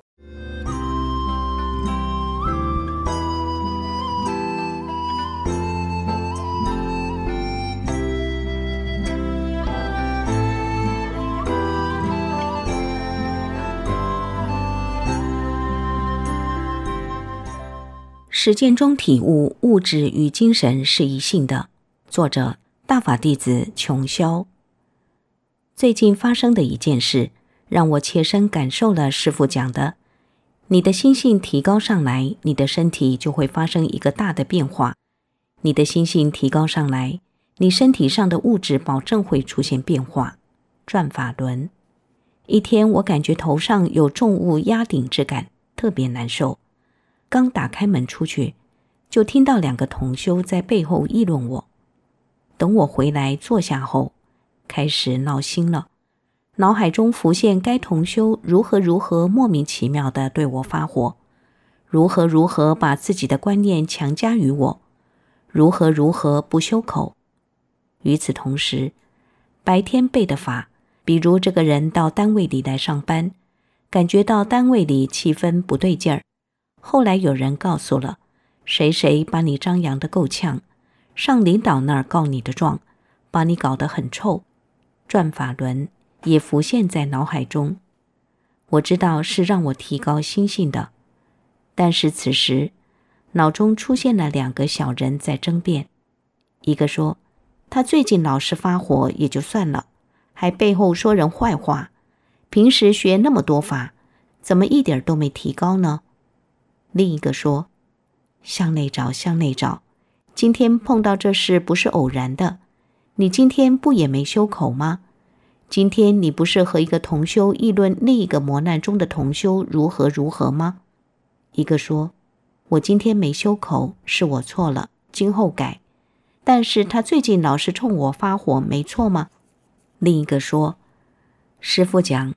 实践中体悟物质与精神是一性的。作者大法弟子琼霄。最近发生的一件事，让我切身感受了师父讲的，你的心性提高上来，你的身体就会发生一个大的变化。你的心性提高上来，你身体上的物质保证会出现变化。转法轮。一天我感觉头上有重物压顶之感，特别难受。刚打开门出去，就听到两个同修在背后议论我。等我回来坐下后，开始闹心了，脑海中浮现该同修如何如何莫名其妙地对我发火，如何如何把自己的观念强加于我，如何如何不修口。与此同时，白天背的法，比如这个人到单位里来上班，感觉到单位里气氛不对劲儿，后来有人告诉了，谁谁把你张扬得够呛，上领导那儿告你的状，把你搞得很臭。转法轮也浮现在脑海中，我知道是让我提高心性的，但是此时脑中出现了两个小人在争辩。一个说，他最近老是发火也就算了，还背后说人坏话，平时学那么多法，怎么一点都没提高呢？另一个说，向内找向内找，今天碰到这事不是偶然的，你今天不也没修口吗？今天你不是和一个同修议论另一个磨难中的同修如何如何吗？一个说，我今天没修口，是我错了，今后改。但是他最近老是冲我发火，没错吗？另一个说，师父讲，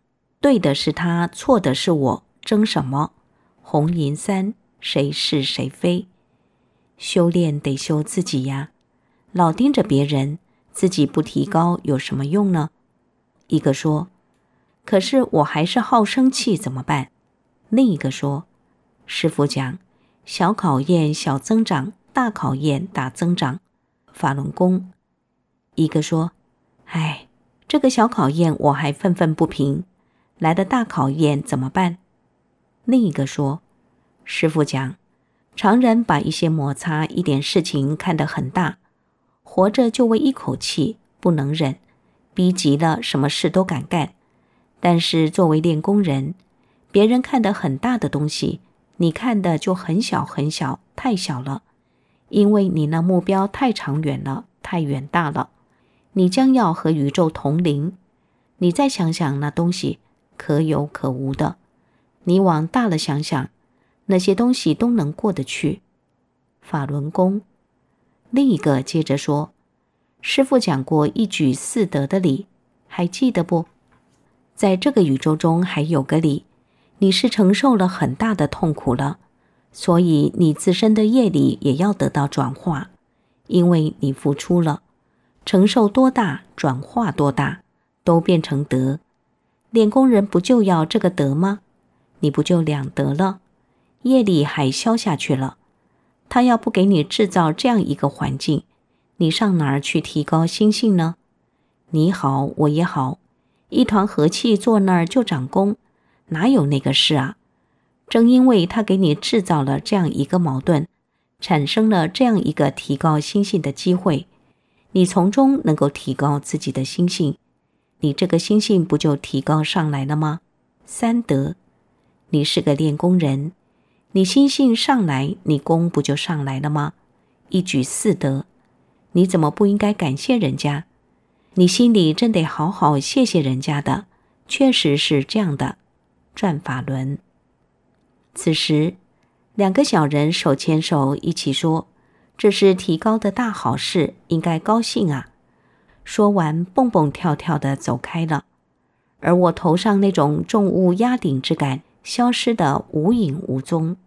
对的是他，错的是我，争什么？红银三，谁是谁非？修炼得修自己呀，老盯着别人，自己不提高有什么用呢？一个说，可是我还是好生气怎么办？另一个说，师父讲，小考验小增长，大考验大增长，法轮功。一个说，哎，这个小考验我还愤愤不平，来的大考验怎么办？另一个说，师父讲，常人把一些摩擦一点事情看得很大，活着就为一口气，不能忍，逼急了什么事都敢干。但是作为练功人，别人看得很大的东西，你看的就很小很小，太小了，因为你那目标太长远了，太远大了，你将要和宇宙同龄。你再想想那东西，可有可无的，你往大了想想，那些东西都能过得去。法轮功。另一个接着说，师父讲过一举四得的理，还记得不？在这个宇宙中还有个理，你是承受了很大的痛苦了，所以你自身的业力也要得到转化，因为你付出了，承受多大，转化多大，都变成德。练功人不就要这个德吗？你不就两得了？业力还消下去了，他要不给你制造这样一个环境，你上哪儿去提高心性呢？你好，我也好，一团和气坐那儿就长功，哪有那个事啊？正因为他给你制造了这样一个矛盾，产生了这样一个提高心性的机会，你从中能够提高自己的心性，你这个心性不就提高上来了吗？三德。你是个练功人，你心性上来，你功不就上来了吗？一举四得，你怎么不应该感谢人家？你心里真得好好谢谢人家的，确实是这样的。转法轮。此时，两个小人手牵手一起说，这是提高的大好事，应该高兴啊。说完蹦蹦跳跳地走开了，而我头上那种重物压顶之感消失得无影无踪。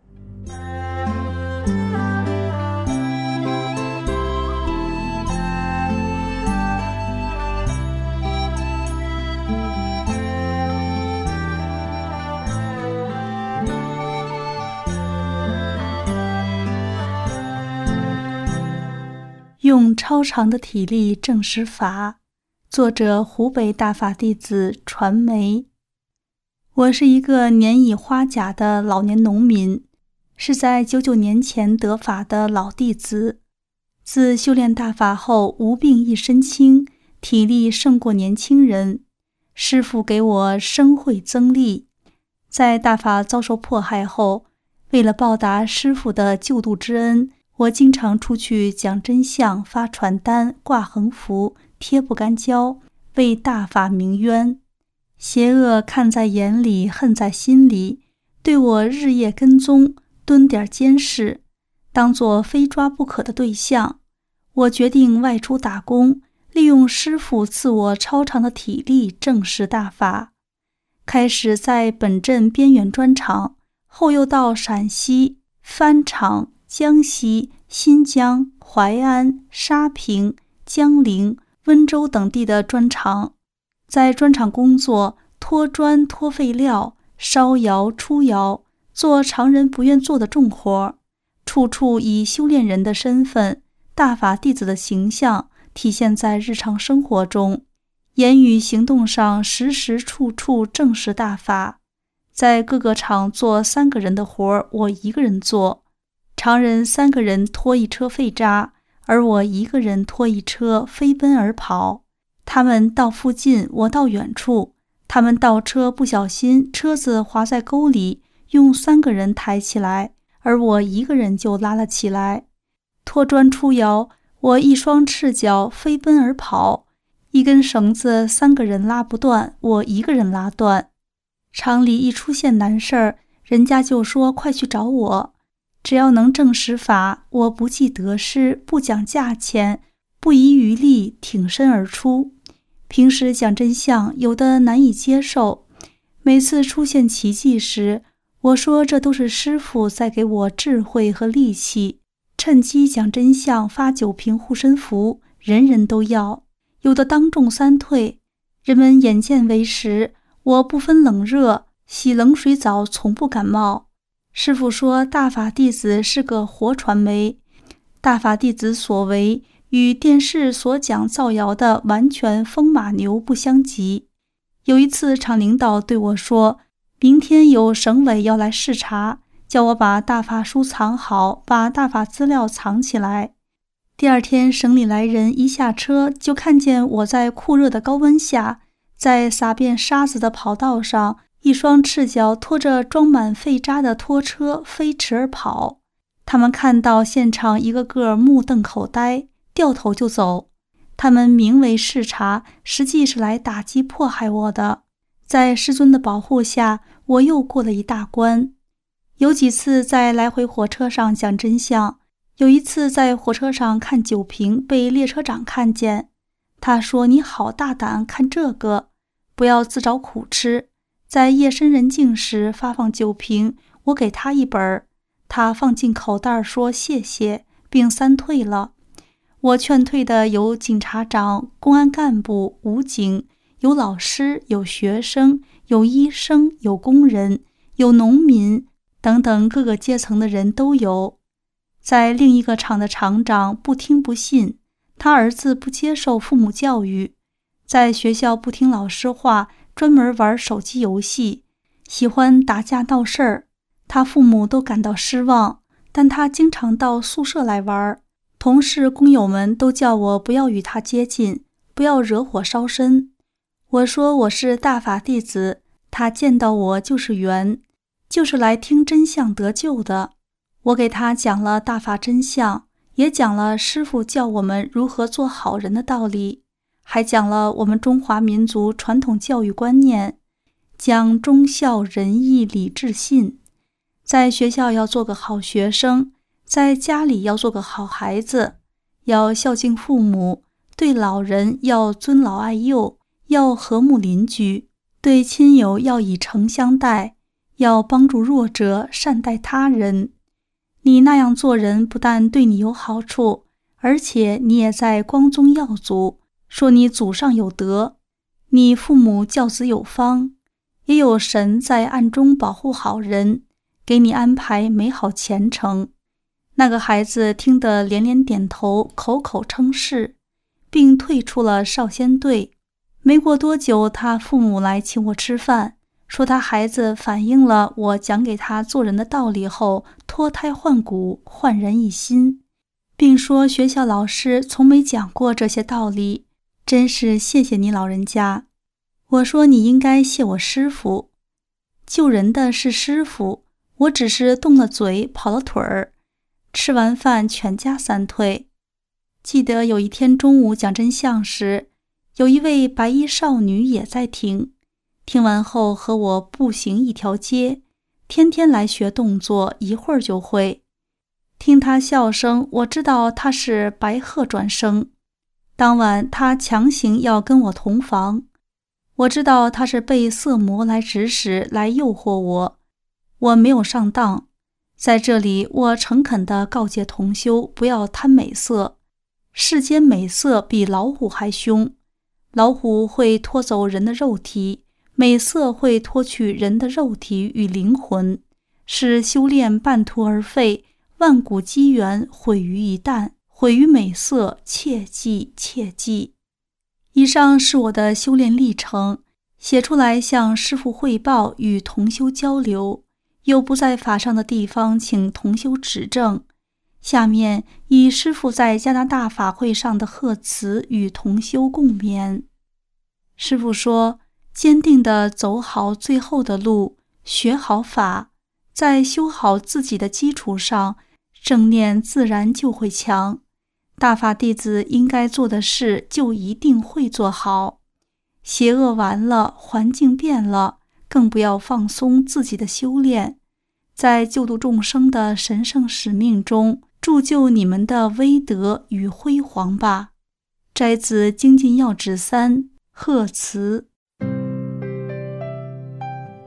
用超长的体力证实法，作者湖北大法弟子传媒。我是一个年已花甲的老年农民，是在九九年前得法的老弟子。自修炼大法后，无病一身轻，体力胜过年轻人。师父给我生慧增力。在大法遭受迫害后，为了报答师父的救度之恩，我经常出去讲真相，发传单，挂横幅，贴不干胶，为大法鸣冤。邪恶看在眼里，恨在心里，对我日夜跟踪，蹲点监视，当作非抓不可的对象。我决定外出打工，利用师父赐我超长的体力证实大法。开始在本镇边远砖厂，后又到陕西番厂、江西、新疆、淮安、沙平、江陵、温州等地的砖厂。在砖厂工作，拖砖、拖废料、烧窑、出窑，做常人不愿做的重活，处处以修炼人的身份、大法弟子的形象体现在日常生活中，言语行动上时时处处证实大法。在各个厂做三个人的活，我一个人做。常人三个人拖一车废渣，而我一个人拖一车飞奔而跑。他们到附近，我到远处。他们倒车不小心，车子滑在沟里，用三个人抬起来，而我一个人就拉了起来。拖砖出窑，我一双赤脚飞奔而跑，一根绳子三个人拉不断，我一个人拉断。厂里一出现难事儿，人家就说快去找我。只要能证实法，我不计得失，不讲价钱，不遗余力，挺身而出。平时讲真相，有的难以接受， 每次出现奇迹时，我说这都是师父在给我智慧和力气，趁机讲真相，发九瓶护身符，人人都要，有的当众三退，人们眼见为实。我不分冷热，洗冷水澡从不感冒。师父说大法弟子是个活传媒，大法弟子所为与电视所讲造谣的完全风马牛不相及。有一次厂领导对我说，明天有省委要来视察，叫我把大法书藏好，把大法资料藏起来。第二天省里来人一下车，就看见我在酷热的高温下，在撒遍沙子的跑道上，一双赤脚拖着装满废渣的拖车飞驰而跑。他们看到现场，一个个目瞪口呆，掉头就走。他们名为视察，实际是来打击迫害我的。在师尊的保护下，我又过了一大关。有几次在来回火车上讲真相，有一次在火车上看酒瓶，被列车长看见。他说，你好大胆，看这个，不要自找苦吃。在夜深人静时发放酒瓶，我给他一本，他放进口袋说谢谢，并三退了。我劝退的有警察长、公安干部、武警，有老师，有学生，有医生，有工人，有农民等等各个阶层的人都有。在另一个厂的厂长不听不信，他儿子不接受父母教育，在学校不听老师话，专门玩手机游戏，喜欢打架闹事儿。他父母都感到失望，但他经常到宿舍来玩。同事工友们都叫我不要与他接近，不要惹火烧身。我说我是大法弟子，他见到我就是缘，就是来听真相得救的。我给他讲了大法真相，也讲了师父教我们如何做好人的道理，还讲了我们中华民族传统教育观念，讲忠孝仁义礼智信。在学校要做个好学生，在家里要做个好孩子，要孝敬父母，对老人要尊老爱幼，要和睦邻居，对亲友要以诚相待，要帮助弱者，善待他人。你那样做人，不但对你有好处，而且你也在光宗耀祖，说你祖上有德，你父母教子有方，也有神在暗中保护好人，给你安排美好前程。那个孩子听得连连点头，口口称是，并退出了少先队。没过多久，他父母来请我吃饭，说他孩子反映了我讲给他做人的道理后，脱胎换骨，焕然一新，并说学校老师从没讲过这些道理，真是谢谢你老人家。我说你应该谢我师父，救人的是师父，我只是动了嘴，跑了腿儿。吃完饭全家三退。记得有一天中午讲真相时，有一位白衣少女也在听，听完后和我步行一条街，天天来学动作，一会儿就会。听她笑声，我知道她是白鹤转生。当晚她强行要跟我同房，我知道她是被色魔来指使，来诱惑我，我没有上当。在这里，我诚恳地告诫同修不要贪美色，世间美色比老虎还凶，老虎会拖走人的肉体，美色会脱去人的肉体与灵魂，使修炼半途而废，万古机缘毁于一旦，毁于美色，切记切记。以上是我的修炼历程，写出来向师父汇报，与同修交流。有不在法上的地方，请同修指正。下面以师父在加拿大法会上的贺词与同修共勉。师父说，坚定地走好最后的路，学好法，在修好自己的基础上，正念自然就会强。大法弟子应该做的事就一定会做好。邪恶完了，环境变了，更不要放松自己的修炼，在救度众生的神圣使命中铸就你们的威德与辉煌吧。摘自《精进要旨三》贺词。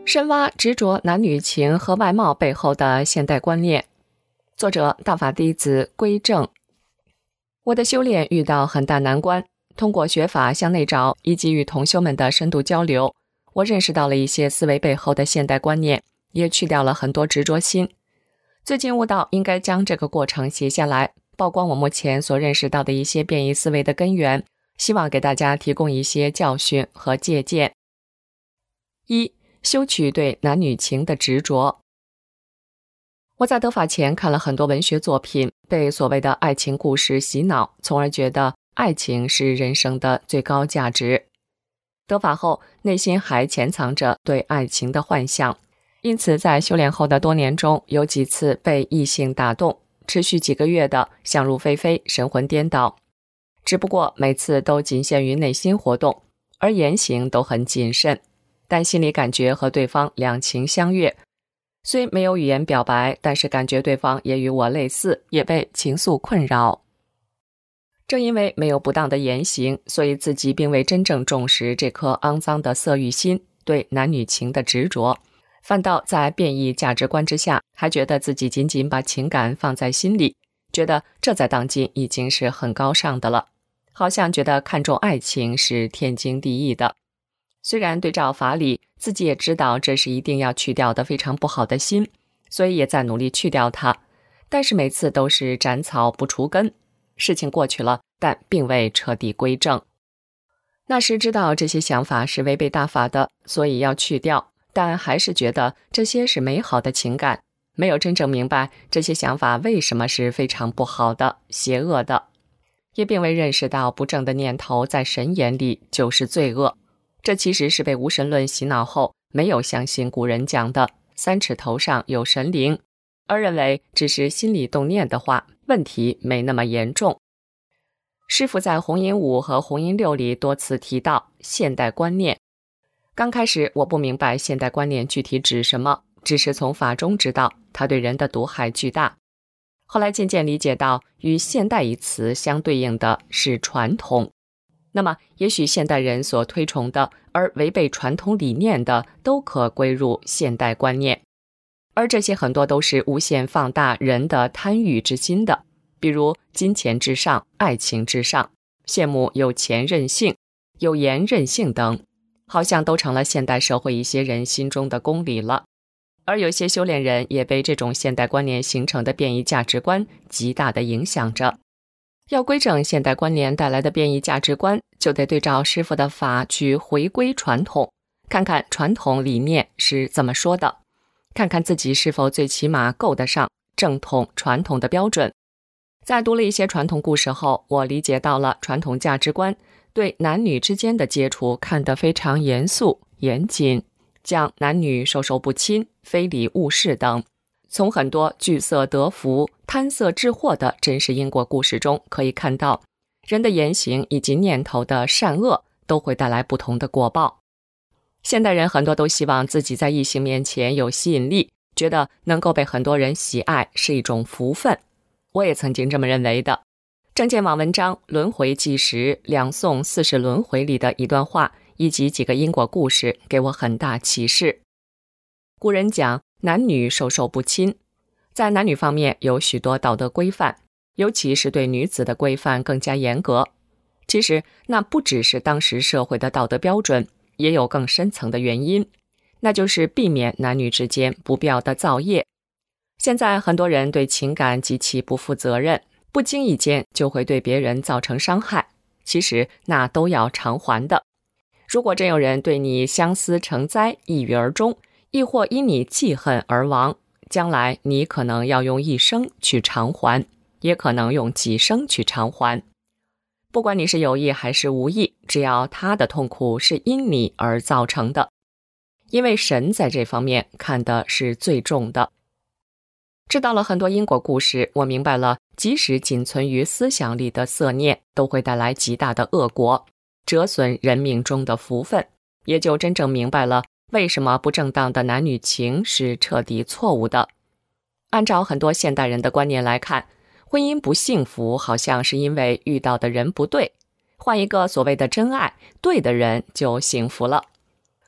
深挖执着男女情和外貌背后的现代观念。作者大法弟子归正。我的修炼遇到很大难关，通过学法向内找以及与同修们的深度交流，我认识到了一些思维背后的现代观念，也去掉了很多执着心。最近悟到应该将这个过程写下来，曝光我目前所认识到的一些变异思维的根源，希望给大家提供一些教训和借鉴。一、修取对男女情的执着。我在得法前看了很多文学作品，被所谓的爱情故事洗脑，从而觉得爱情是人生的最高价值。得法后，内心还潜藏着对爱情的幻想，因此在修炼后的多年中，有几次被异性打动，持续几个月的想入非非，神魂颠倒。只不过每次都仅限于内心活动，而言行都很谨慎，但心里感觉和对方两情相悦。虽没有语言表白，但是感觉对方也与我类似，也被情愫困扰。正因为没有不当的言行，所以自己并未真正重视这颗肮脏的色欲心对男女情的执着，反倒在变异价值观之下，还觉得自己仅仅把情感放在心里，觉得这在当今已经是很高尚的了，好像觉得看重爱情是天经地义的。虽然对照法理，自己也知道这是一定要去掉的非常不好的心，所以也在努力去掉它，但是每次都是斩草不除根。事情过去了，但并未彻底归正。那时知道这些想法是违背大法的，所以要去掉，但还是觉得这些是美好的情感，没有真正明白这些想法为什么是非常不好的、邪恶的，也并未认识到不正的念头在神眼里就是罪恶。这其实是被无神论洗脑后，没有相信古人讲的三尺头上有神灵，而认为只是心里动念的话，问题没那么严重。师父在弘音五和弘音六里多次提到现代观念。刚开始我不明白现代观念具体指什么，只是从法中知道它对人的毒害巨大。后来渐渐理解到，与现代一词相对应的是传统。那么也许现代人所推崇的而违背传统理念的都可归入现代观念，而这些很多都是无限放大人的贪欲之心的，比如金钱至上、爱情至上、羡慕有钱任性、有颜任性等，好像都成了现代社会一些人心中的公理了。而有些修炼人也被这种现代观念形成的变异价值观极大地影响着。要规正现代观念带来的变异价值观，就得对照师父的法去回归传统，看看传统理念是怎么说的，看看自己是否最起码够得上正统传统的标准。在读了一些传统故事后，我理解到了传统价值观对男女之间的接触看得非常严肃严谨，将男女授受不亲、非礼勿视等，从很多聚色得福、贪色致祸的真实因果故事中可以看到，人的言行以及念头的善恶都会带来不同的果报。现代人很多都希望自己在异性面前有吸引力，觉得能够被很多人喜爱是一种福分。我也曾经这么认为的。正见网文章《轮回纪实》两宋四世轮回里的一段话以及几个因果故事给我很大启示。古人讲男女授受不亲，在男女方面有许多道德规范，尤其是对女子的规范更加严格。其实那不只是当时社会的道德标准，也有更深层的原因，那就是避免男女之间不必要的造业。现在很多人对情感极其不负责任，不经意间就会对别人造成伤害，其实那都要偿还的。如果真有人对你相思成灾，抑郁而终，亦或因你记恨而亡，将来你可能要用一生去偿还，也可能用几生去偿还。不管你是有意还是无意，只要他的痛苦是因你而造成的，因为神在这方面看的是最重的。知道了很多因果故事，我明白了，即使仅存于思想里的色念，都会带来极大的恶果，折损人命中的福分，也就真正明白了为什么不正当的男女情是彻底错误的。按照很多现代人的观念来看，婚姻不幸福好像是因为遇到的人不对，换一个所谓的真爱，对的人就幸福了。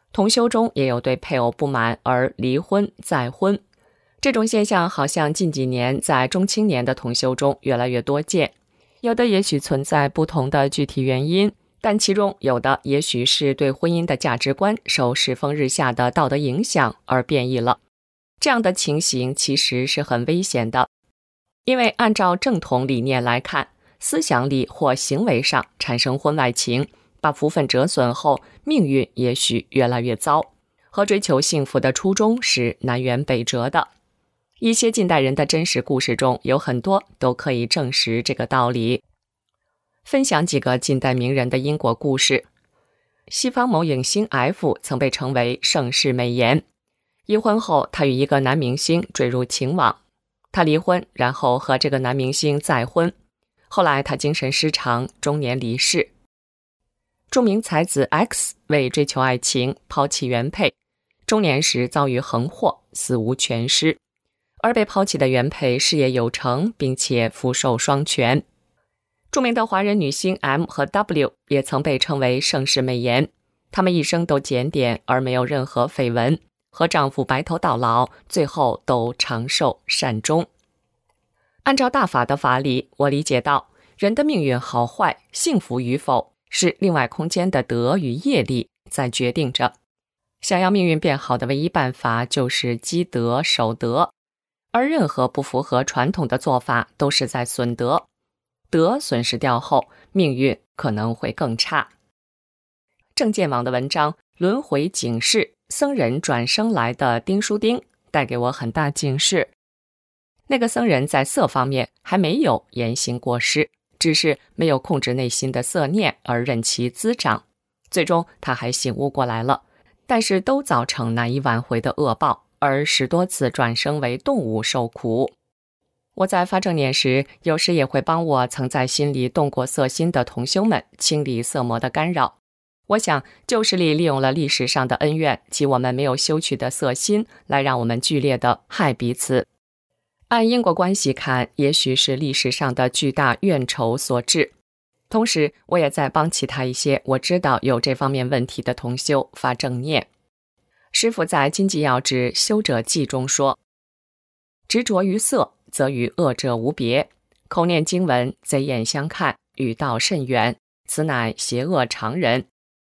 同修中也有对配偶不满而离婚再婚，这种现象好像近几年在中青年的同修中越来越多见。有的也许存在不同的具体原因，但其中有的也许是对婚姻的价值观受世风日下的道德影响而变异了。这样的情形其实是很危险的，因为按照正统理念来看，思想里或行为上产生婚外情，把福分折损后，命运也许越来越糟，和追求幸福的初衷是南辕北辙的。一些近代人的真实故事中有很多都可以证实这个道理。分享几个近代名人的因果故事。西方某影星 F 曾被称为盛世美颜，一婚后他与一个男明星坠入情网，他离婚，然后和这个男明星再婚，后来他精神失常，中年离世。著名才子 X 为追求爱情抛弃原配，中年时遭遇横祸，死无全尸，而被抛弃的原配事业有成，并且福寿双全。著名的华人女星 M 和 W 也曾被称为盛世美颜，她们一生都检点而没有任何绯闻，和丈夫白头到老，最后都长寿善终。按照大法的法理，我理解到人的命运好坏、幸福与否，是另外空间的德与业力在决定着。想要命运变好的唯一办法就是积德守德，而任何不符合传统的做法都是在损德，德损失掉后，命运可能会更差。正见网的文章《轮回警示：僧人转生来的丁书丁》带给我很大警示。那个僧人在色方面还没有言行过失，只是没有控制内心的色念而任其滋长，最终他还醒悟过来了，但是都造成难以挽回的恶报，而十多次转生为动物受苦。我在发正念时，有时也会帮我曾在心里动过色心的同修们清理色魔的干扰。我想旧势力利用了历史上的恩怨及我们没有修去的色心，来让我们剧烈的害彼此。按因果关系看，也许是历史上的巨大怨仇所致。同时我也在帮其他一些我知道有这方面问题的同修发正念。师父在《经济要旨修者记》中说，执着于色，则与恶者无别，口念经文，贼眼相看，与道甚远，此乃邪恶常人。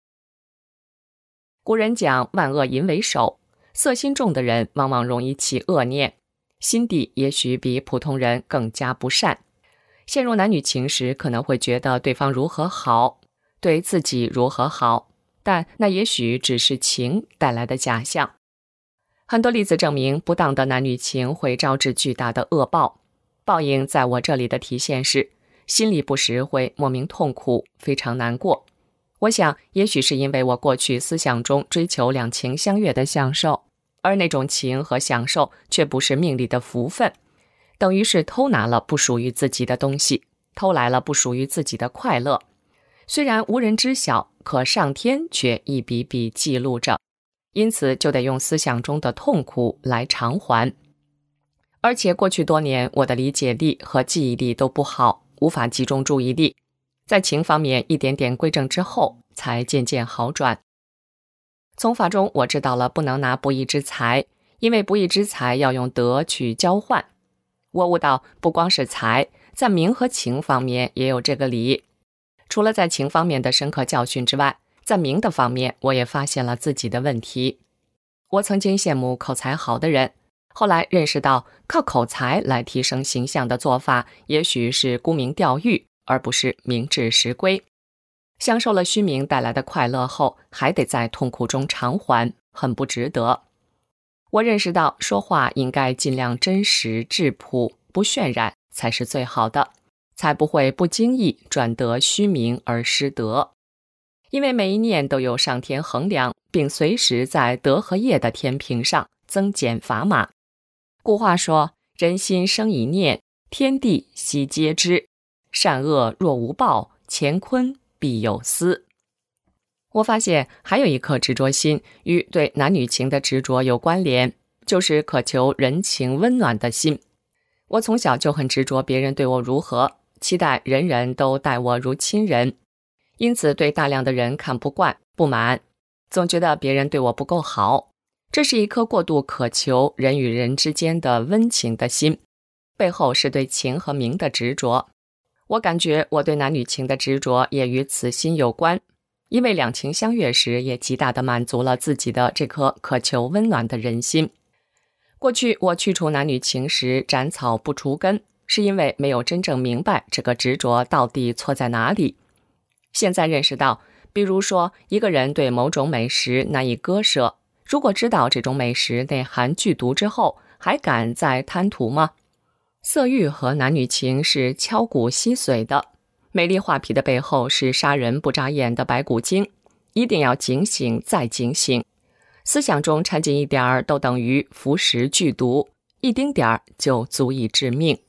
古人讲万恶淫为首，色心重的人往往容易起恶念，心地也许比普通人更加不善。陷入男女情时，可能会觉得对方如何好，对自己如何好，但那也许只是情带来的假象。很多例子证明，不当的男女情会招致巨大的恶报。报应在我这里的体现是，心里不时会莫名痛苦，非常难过。我想，也许是因为我过去思想中追求两情相悦的享受，而那种情和享受却不是命里的福分，等于是偷拿了不属于自己的东西，偷来了不属于自己的快乐。虽然无人知晓，可上天却一笔笔记录着，因此就得用思想中的痛苦来偿还。而且过去多年，我的理解力和记忆力都不好，无法集中注意力，在情方面一点点归正之后，才渐渐好转。从法中我知道了不能拿不义之财，因为不义之财要用德去交换。我悟到不光是财，在名和情方面也有这个理。除了在情方面的深刻教训之外，在名的方面我也发现了自己的问题。我曾经羡慕口才好的人，后来认识到靠口才来提升形象的做法，也许是沽名钓誉，而不是明智实归。享受了虚名带来的快乐后，还得在痛苦中偿还，很不值得。我认识到说话应该尽量真实质朴，不渲染才是最好的，才不会不经意转得虚名而失德。因为每一念都有上天衡量，并随时在德和业的天平上增减砝码。古话说，人心生一念，天地悉皆知，善恶若无报，乾坤必有私。我发现还有一颗执着心与对男女情的执着有关联，就是渴求人情温暖的心。我从小就很执着别人对我如何，期待人人都待我如亲人，因此对大量的人看不惯不满。 总觉得别人对我不够好。这是一颗过度渴求人与人之间的温情的心，背后是对情和名的执着。我感觉我对男女情的执着也与此心有关，因为两情相悦时也极大地满足了自己的这颗渴求温暖的人心。过去我去除男女情时斩草不除根，是因为没有真正明白这个执着到底错在哪里。现在认识到，比如说一个人对某种美食难以割舍，如果知道这种美食内含剧毒之后，还敢再贪图吗？色欲和男女情是敲骨吸髓的，美丽画皮的背后是杀人不眨眼的白骨精，一定要警醒再警醒。思想中掺进一点儿都等于服食剧毒，一丁点儿就足以致命。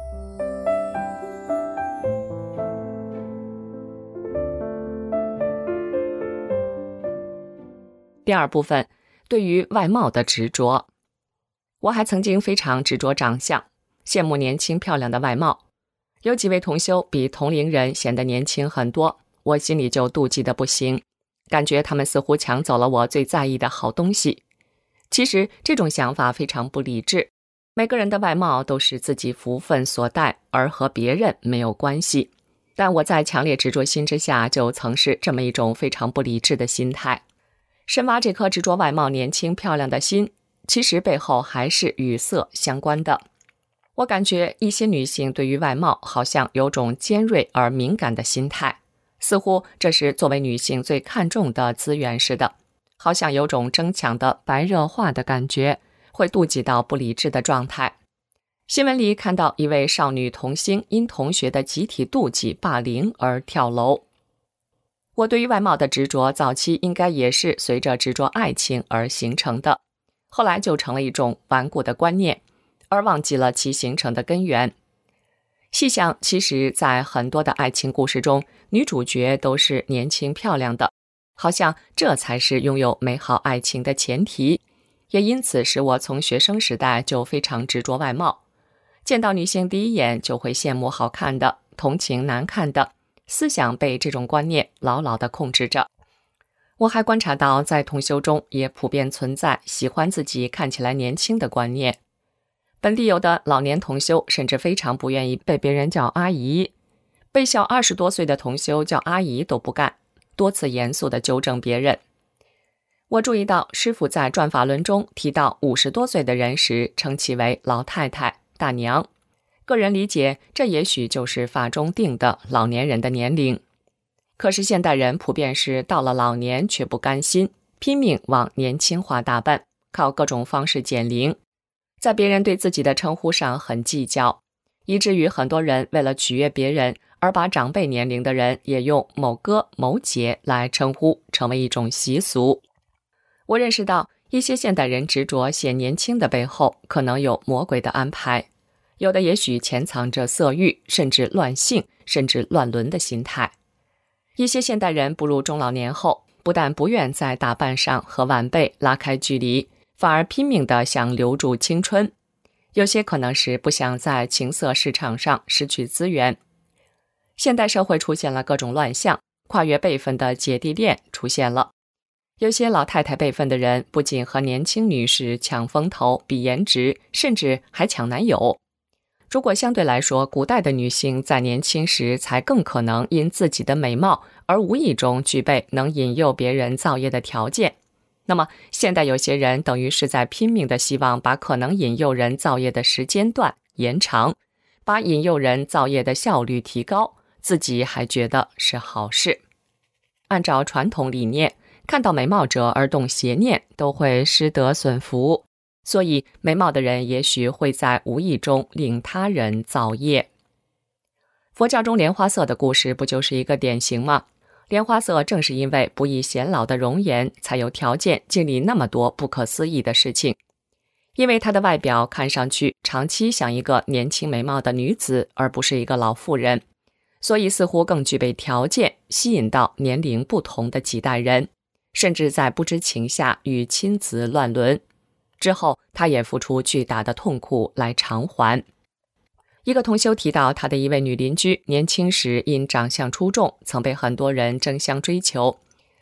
第二部分，对于外貌的执着。我还曾经非常执着长相，羡慕年轻漂亮的外貌。有几位同修比同龄人显得年轻很多，我心里就妒忌得不行，感觉他们似乎抢走了我最在意的好东西。其实这种想法非常不理智，每个人的外貌都是自己福分所带，而和别人没有关系。但我在强烈执着心之下，就曾是这么一种非常不理智的心态。深挖这颗执着外貌年轻漂亮的心，其实背后还是与色相关的。我感觉一些女性对于外貌好像有种尖锐而敏感的心态，似乎这是作为女性最看重的资源似的，好像有种争抢的白热化的感觉，会妒忌到不理智的状态。新闻里看到一位少女童星因同学的集体妒忌霸凌而跳楼。我对于外貌的执着早期应该也是随着执着爱情而形成的，后来就成了一种顽固的观念，而忘记了其形成的根源。细想，其实在很多的爱情故事中，女主角都是年轻漂亮的，好像这才是拥有美好爱情的前提，也因此使我从学生时代就非常执着外貌。见到女性第一眼就会羡慕好看的，同情难看的，思想被这种观念牢牢地控制着。我还观察到，在同修中也普遍存在喜欢自己看起来年轻的观念。本地有的老年同修甚至非常不愿意被别人叫阿姨，被小二十多岁的同修叫阿姨都不干，多次严肃地纠正别人。我注意到师父在转法轮中提到五十多岁的人时，称其为老太太、大娘。个人理解，这也许就是法中定的老年人的年龄。可是现代人普遍是到了老年却不甘心，拼命往年轻化打扮，靠各种方式减龄，在别人对自己的称呼上很计较，以至于很多人为了取悦别人，而把长辈年龄的人也用某哥某姐来称呼，成为一种习俗。我认识到一些现代人执着显年轻的背后，可能有魔鬼的安排，有的也许潜藏着色欲，甚至乱性，甚至乱伦的心态。一些现代人步入中老年后，不但不愿在打扮上和晚辈拉开距离，反而拼命地想留住青春。有些可能是不想在情色市场上失去资源。现代社会出现了各种乱象，跨越辈分的姐弟恋出现了。有些老太太辈分的人不仅和年轻女士抢风头、比颜值，甚至还抢男友。如果相对来说，古代的女性在年轻时才更可能因自己的美貌而无意中具备能引诱别人造业的条件，那么现代有些人等于是在拼命的希望把可能引诱人造业的时间段延长，把引诱人造业的效率提高，自己还觉得是好事。按照传统理念，看到美貌者而动邪念，都会失德损福。所以美貌的人也许会在无意中令他人造业。佛教中莲花色的故事不就是一个典型吗？莲花色正是因为不易显老的容颜，才有条件经历那么多不可思议的事情。因为她的外表看上去长期像一个年轻美貌的女子，而不是一个老妇人，所以似乎更具备条件吸引到年龄不同的几代人，甚至在不知情下与亲子乱伦。之后他也付出巨大的痛苦来偿还。一个同修提到，他的一位女邻居年轻时因长相出众，曾被很多人争相追求，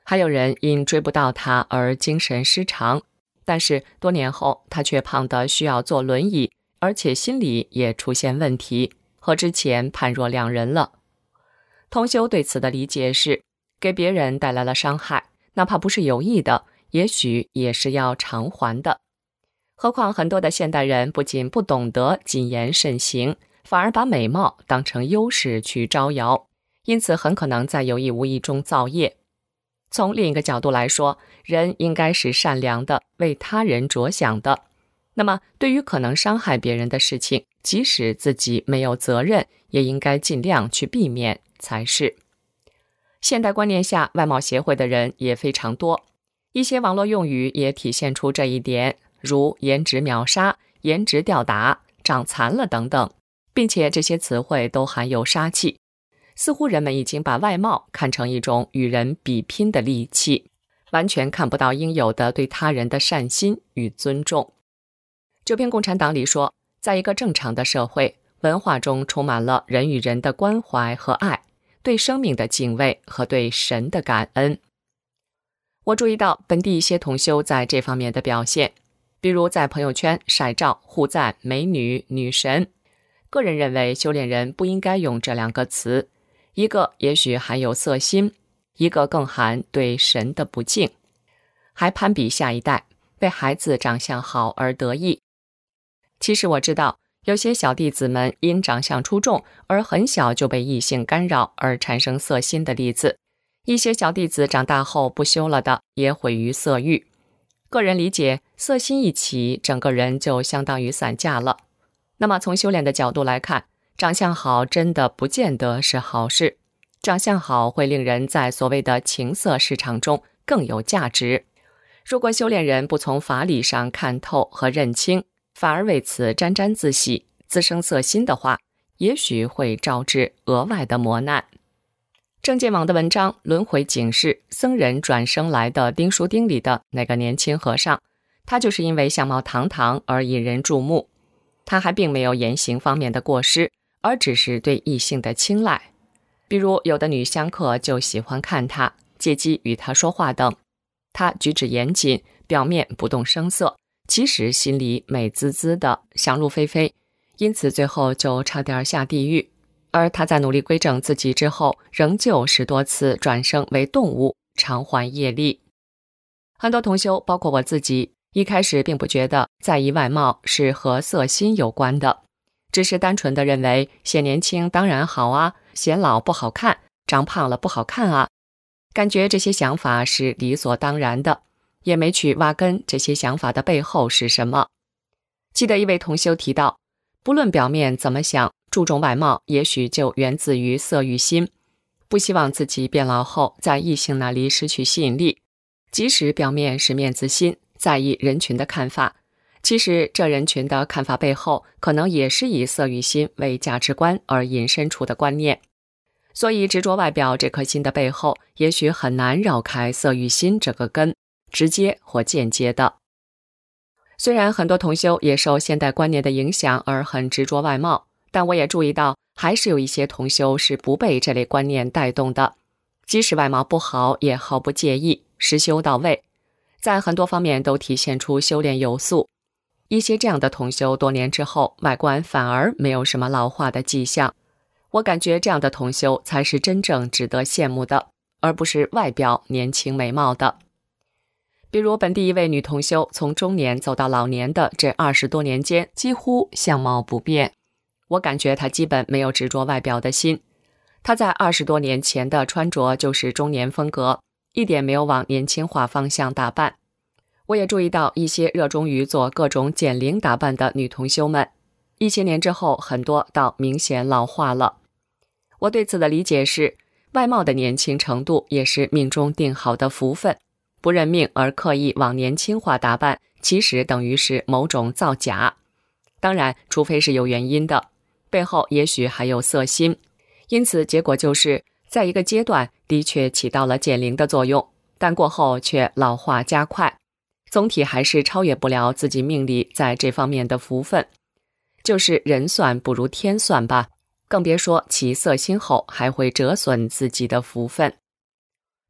还有人因追不到他而精神失常，但是多年后他却胖得需要坐轮椅，而且心理也出现问题，和之前判若两人了。同修对此的理解是，给别人带来了伤害，哪怕不是有意的，也许也是要偿还的。何况很多的现代人不仅不懂得谨言慎行，反而把美貌当成优势去招摇，因此很可能在有意无意中造业。从另一个角度来说，人应该是善良的，为他人着想的。那么对于可能伤害别人的事情，即使自己没有责任，也应该尽量去避免才是。现代观念下，外貌协会的人也非常多，一些网络用语也体现出这一点，如颜值秒杀、颜值吊打、长残了等等，并且这些词汇都含有杀气，似乎人们已经把外貌看成一种与人比拼的利器，完全看不到应有的对他人的善心与尊重。这篇共产党里说，在一个正常的社会，文化中充满了人与人的关怀和爱，对生命的敬畏和对神的感恩。我注意到本地一些同修在这方面的表现，比如在朋友圈晒照互赞美女、女神。个人认为修炼人不应该用这两个词，一个也许含有色心，一个更含对神的不敬，还攀比下一代，为孩子长相好而得意。其实我知道，有些小弟子们因长相出众而很小就被异性干扰而产生色心的例子，一些小弟子长大后不修了的也毁于色欲。个人理解，色心一起，整个人就相当于散架了。那么从修炼的角度来看，长相好真的不见得是好事，长相好会令人在所谓的情色市场中更有价值。如果修炼人不从法理上看透和认清，反而为此沾沾自喜，滋生色心的话，也许会招致额外的磨难。正见网的文章《轮回警示：僧人转生来的丁书丁》里的那个年轻和尚，他就是因为相貌堂堂而引人注目，他还并没有言行方面的过失，而只是对异性的青睐。比如有的女香客就喜欢看他，借机与他说话等。他举止严谨，表面不动声色，其实心里美滋滋的，想入非非，因此最后就差点下地狱。而他在努力归正自己之后，仍旧十多次转生为动物，偿还业力。很多同修，包括我自己，一开始并不觉得在意外貌是和色心有关的，只是单纯的认为显年轻当然好啊，显老不好看，长胖了不好看啊，感觉这些想法是理所当然的，也没去挖根这些想法的背后是什么。记得一位同修提到，不论表面怎么想，注重外貌也许就源自于色欲心，不希望自己变老后在异性那里失去吸引力，即使表面是面子心，在意人群的看法，其实这人群的看法背后可能也是以色欲心为价值观而引申出的观念。所以执着外表这颗心的背后，也许很难绕开色欲心这个根，直接或间接的。虽然很多同修也受现代观念的影响而很执着外貌，但我也注意到还是有一些同修是不被这类观念带动的，即使外貌不好也毫不介意，实修到位，在很多方面都体现出修炼有素。一些这样的同修多年之后，外观反而没有什么老化的迹象。我感觉这样的同修才是真正值得羡慕的，而不是外表年轻美貌的。比如本地一位女同修，从中年走到老年的这二十多年间，几乎相貌不变。我感觉她基本没有执着外表的心。她在二十多年前的穿着就是中年风格，一点没有往年轻化方向打扮。我也注意到一些热衷于做各种减龄打扮的女同修们，一些年之后，很多倒明显老化了。我对此的理解是，外貌的年轻程度也是命中定好的福分，不认命而刻意往年轻化打扮，其实等于是某种造假。当然，除非是有原因的，背后也许还有色心，因此结果就是在一个阶段的确起到了减龄的作用，但过后却老化加快，总体还是超越不了自己命里在这方面的福分，就是人算不如天算吧，更别说起色心后还会折损自己的福分。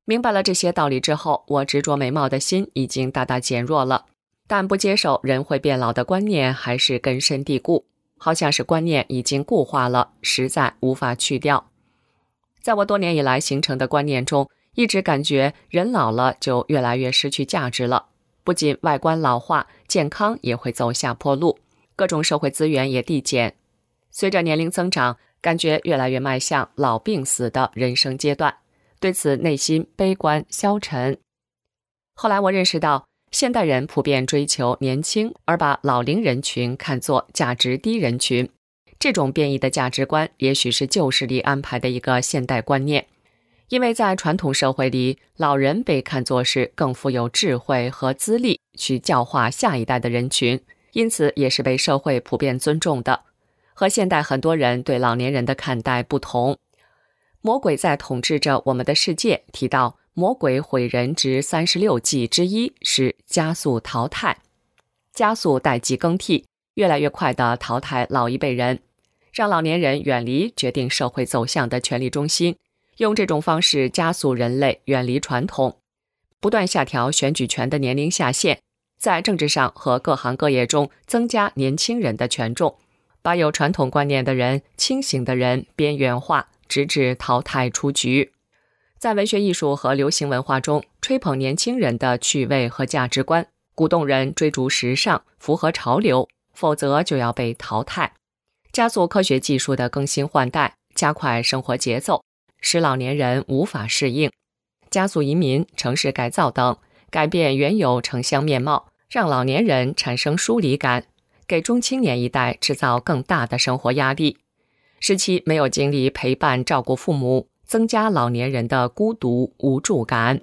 明白了这些道理之后，我执着美貌的心已经大大减弱了，但不接受人会变老的观念还是根深蒂固，好像是观念已经固化了，实在无法去掉。在我多年以来形成的观念中，一直感觉人老了就越来越失去价值了，不仅外观老化，健康也会走下坡路，各种社会资源也递减。随着年龄增长，感觉越来越迈向老病死的人生阶段，对此内心悲观消沉。后来我认识到，现代人普遍追求年轻，而把老龄人群看作价值低人群。这种变异的价值观也许是旧势力安排的一个现代观念，因为在传统社会里，老人被看作是更富有智慧和资历去教化下一代的人群，因此也是被社会普遍尊重的。和现代很多人对老年人的看待不同。魔鬼在统治着我们的世界提到，魔鬼毁人之三十六计之一是加速淘汰，加速代际更替，越来越快地淘汰老一辈人，让老年人远离决定社会走向的权力中心，用这种方式加速人类远离传统，不断下调选举权的年龄下限，在政治上和各行各业中增加年轻人的权重，把有传统观念的人、清醒的人边缘化，直至淘汰出局。在文学艺术和流行文化中，吹捧年轻人的趣味和价值观，鼓动人追逐时尚，符合潮流，否则就要被淘汰。加速科学技术的更新换代，加快生活节奏，使老年人无法适应。加速移民、城市改造等，改变原有城乡面貌，让老年人产生疏离感，给中青年一代制造更大的生活压力，使其没有精力陪伴照顾父母，增加老年人的孤独无助感。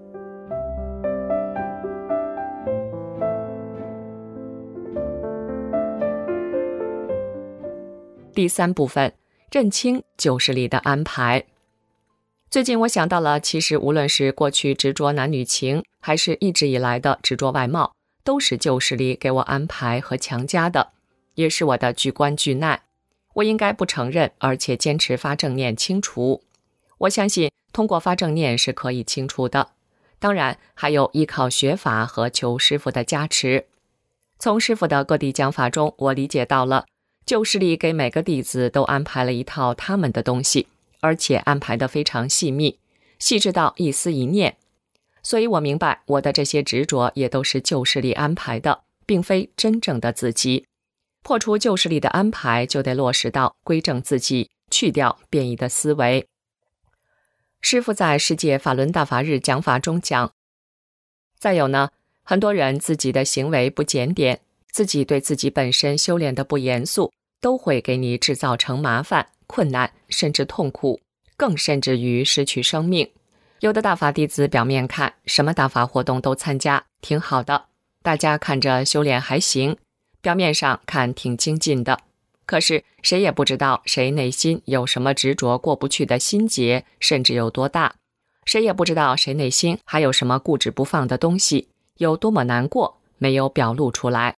第三部分，认清旧势力的安排。最近我想到了，其实无论是过去执着男女情，还是一直以来的执着外貌，都是旧势力给我安排和强加的，也是我的巨关巨难。我应该不承认，而且坚持发正念清除。我相信通过发正念是可以清除的，当然还有依靠学法和求师父的加持。从师父的各地讲法中，我理解到了旧势力给每个弟子都安排了一套他们的东西，而且安排得非常细密，细致到一丝一念。所以我明白，我的这些执着也都是旧势力安排的，并非真正的自己。破除旧势力的安排，就得落实到归正自己，去掉变异的思维。师父在世界法轮大法日讲法中讲，再有呢，很多人自己的行为不检点，自己对自己本身修炼的不严肃，都会给你制造成麻烦、困难，甚至痛苦，更甚至于失去生命。有的大法弟子表面看什么大法活动都参加，挺好的，大家看着修炼还行，表面上看挺精进的，可是谁也不知道谁内心有什么执着过不去的心结，甚至有多大，谁也不知道谁内心还有什么固执不放的东西，有多么难过，没有表露出来。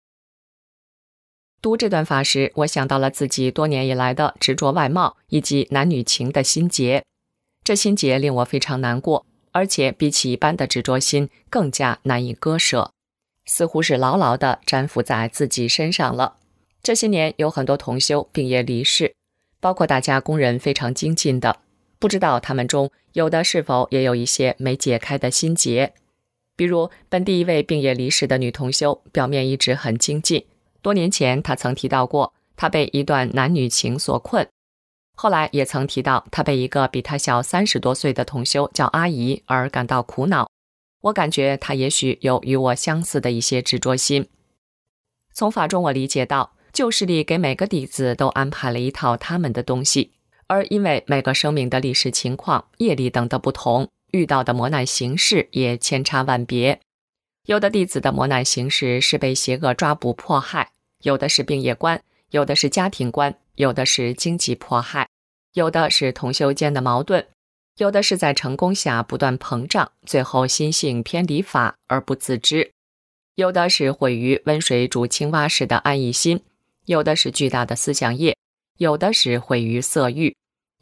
读这段法时，我想到了自己多年以来的执着外貌以及男女情的心结，这心结令我非常难过，而且比起一般的执着心更加难以割舍，似乎是牢牢地粘附在自己身上了。这些年有很多同修病业离世，包括大家公认非常精进的，不知道他们中有的是否也有一些没解开的心结。比如本地一位病业离世的女同修，表面一直很精进，多年前她曾提到过她被一段男女情所困，后来也曾提到她被一个比她小三十多岁的同修叫阿姨而感到苦恼。我感觉她也许有与我相似的一些执着心。从法中我理解到，旧势力给每个弟子都安排了一套他们的东西，而因为每个生命的历史情况、业力等的不同，遇到的磨难形式也千差万别。有的弟子的磨难形式是被邪恶抓捕迫害，有的是病业观，有的是家庭观，有的是经济迫害，有的是同修间的矛盾，有的是在成功下不断膨胀，最后心性偏离法而不自知，有的是毁于温水煮青蛙式的安逸心，有的是巨大的思想业，有的是毁于色欲，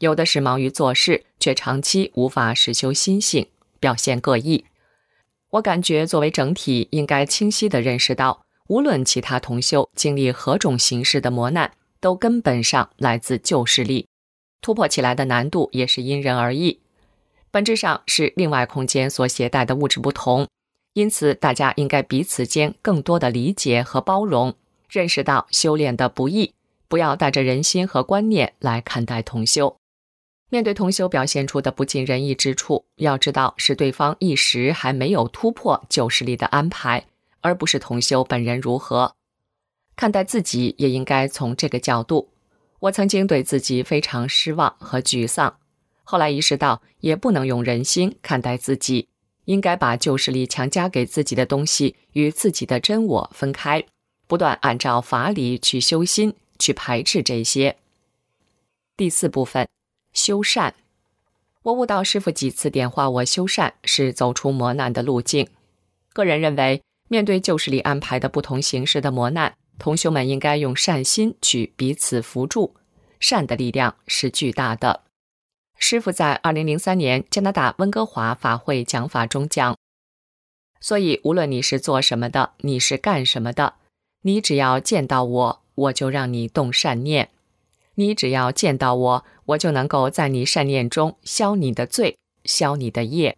有的是忙于做事，却长期无法实修心性，表现各异。我感觉作为整体，应该清晰地认识到，无论其他同修经历何种形式的磨难，都根本上来自旧势力，突破起来的难度也是因人而异。本质上是另外空间所携带的物质不同，因此大家应该彼此间更多的理解和包容，认识到修炼的不易，不要带着人心和观念来看待同修。面对同修表现出的不尽人意之处，要知道是对方一时还没有突破旧势力的安排，而不是同修本人如何。看待自己也应该从这个角度。我曾经对自己非常失望和沮丧，后来意识到也不能用人心看待自己，应该把旧势力强加给自己的东西与自己的真我分开，不断按照法理去修心，去排斥这些。第四部分，修善。我悟到师父几次点化我修善是走出磨难的路径。个人认为，面对旧势力安排的不同形式的磨难，同修们应该用善心去彼此扶助，善的力量是巨大的。师父在二零零三年加拿大温哥华法会讲法中讲，所以无论你是做什么的，你是干什么的，你只要见到我，我就让你动善念。你只要见到我，我就能够在你善念中消你的罪，消你的业。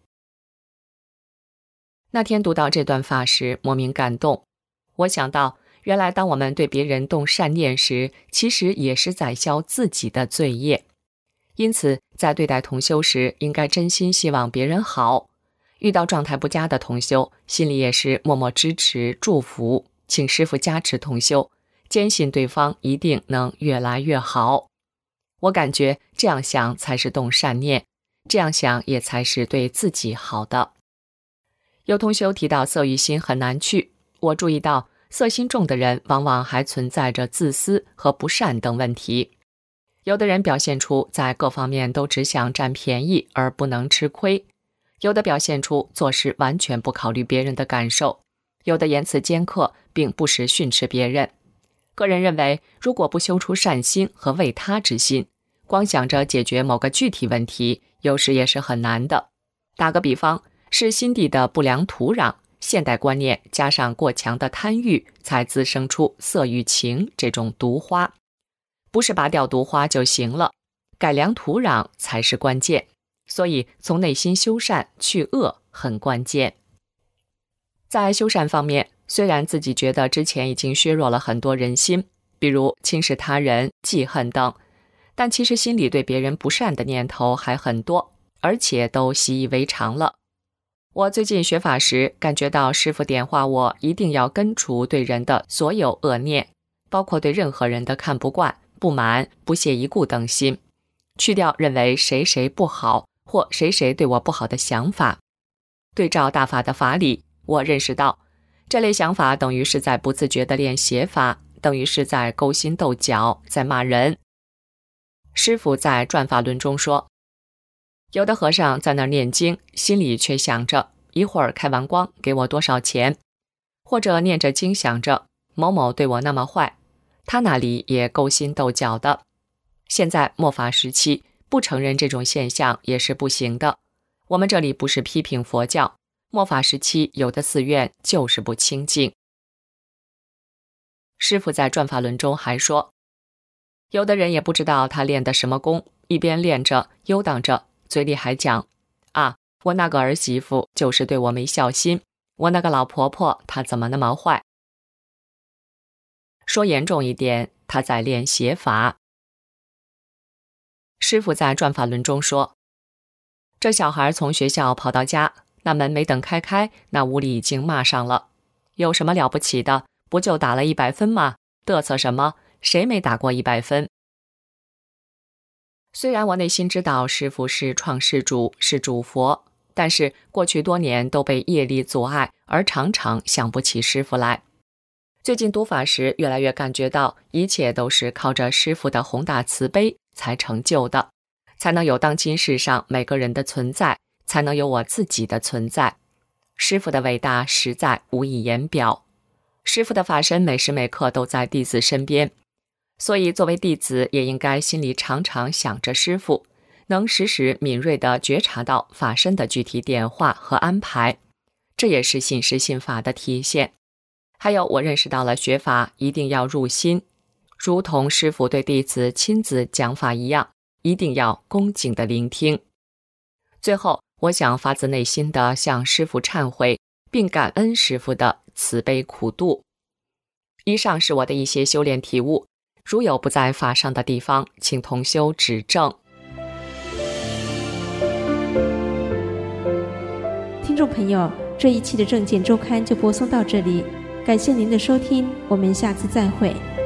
那天读到这段法时，莫名感动。我想到，原来当我们对别人动善念时，其实也是在消自己的罪业。因此，在对待同修时，应该真心希望别人好。遇到状态不佳的同修，心里也是默默支持、祝福，请师父加持同修，坚信对方一定能越来越好。我感觉这样想才是动善念，这样想也才是对自己好的。有同修提到色欲心很难去，我注意到色心重的人往往还存在着自私和不善等问题。有的人表现出在各方面都只想占便宜而不能吃亏，有的表现出做事完全不考虑别人的感受，有的言辞尖刻并不时训斥别人。个人认为，如果不修出善心和为他之心，光想着解决某个具体问题，有时也是很难的。打个比方，是心地的不良土壤，现代观念加上过强的贪欲，才滋生出色欲情这种毒花。不是拔掉毒花就行了，改良土壤才是关键。所以从内心修善去恶很关键。在修善方面，虽然自己觉得之前已经削弱了很多人心，比如轻视他人、记恨等，但其实心里对别人不善的念头还很多，而且都习以为常了。我最近学法时，感觉到师父点化我一定要根除对人的所有恶念，包括对任何人的看不惯、不满、不屑一顾等心，去掉认为谁谁不好或谁谁对我不好的想法。对照大法的法理，我认识到这类想法等于是在不自觉地练邪法，等于是在勾心斗角，在骂人。师父在转法轮中说，有的和尚在那儿念经，心里却想着一会儿开完光给我多少钱，或者念着经想着某某对我那么坏，他那里也勾心斗角的。现在末法时期，不承认这种现象也是不行的。我们这里不是批评佛教，末法时期有的寺院就是不清净。师父在转法轮中还说，有的人也不知道他练的什么功，一边练着悠荡着，嘴里还讲啊，我那个儿媳妇就是对我没孝心，我那个老婆婆她怎么那么坏。说严重一点，他在练邪法。师父在转法轮中说，这小孩从学校跑到家，那门没等开开，那屋里已经骂上了。有什么了不起的？不就打了一百分吗？嘚瑟什么？谁没打过一百分？虽然我内心知道师父是创世主，是主佛，但是过去多年都被业力阻碍，而常常想不起师父来。最近读法时，越来越感觉到一切都是靠着师父的宏大慈悲才成就的，才能有当今世上每个人的存在，才能有我自己的存在。师父的伟大实在无以言表，师父的法身每时每刻都在弟子身边，所以作为弟子也应该心里常常想着师父， 能时时敏锐地觉察到法身的具体点化和安排，这也是信师信法的体现。还有，我认识到了学法一定要入心，如同师父对弟子亲自讲法一样，一定要恭敬地聆听。最后，我想发自内心地向师父忏悔，并感恩师父的慈悲苦度。以上是我的一些修炼体悟，如有不在法上的地方，请同修指正。 听众朋友，这一期的正见周刊就播送到这里，感谢您的收听，我们下次再会。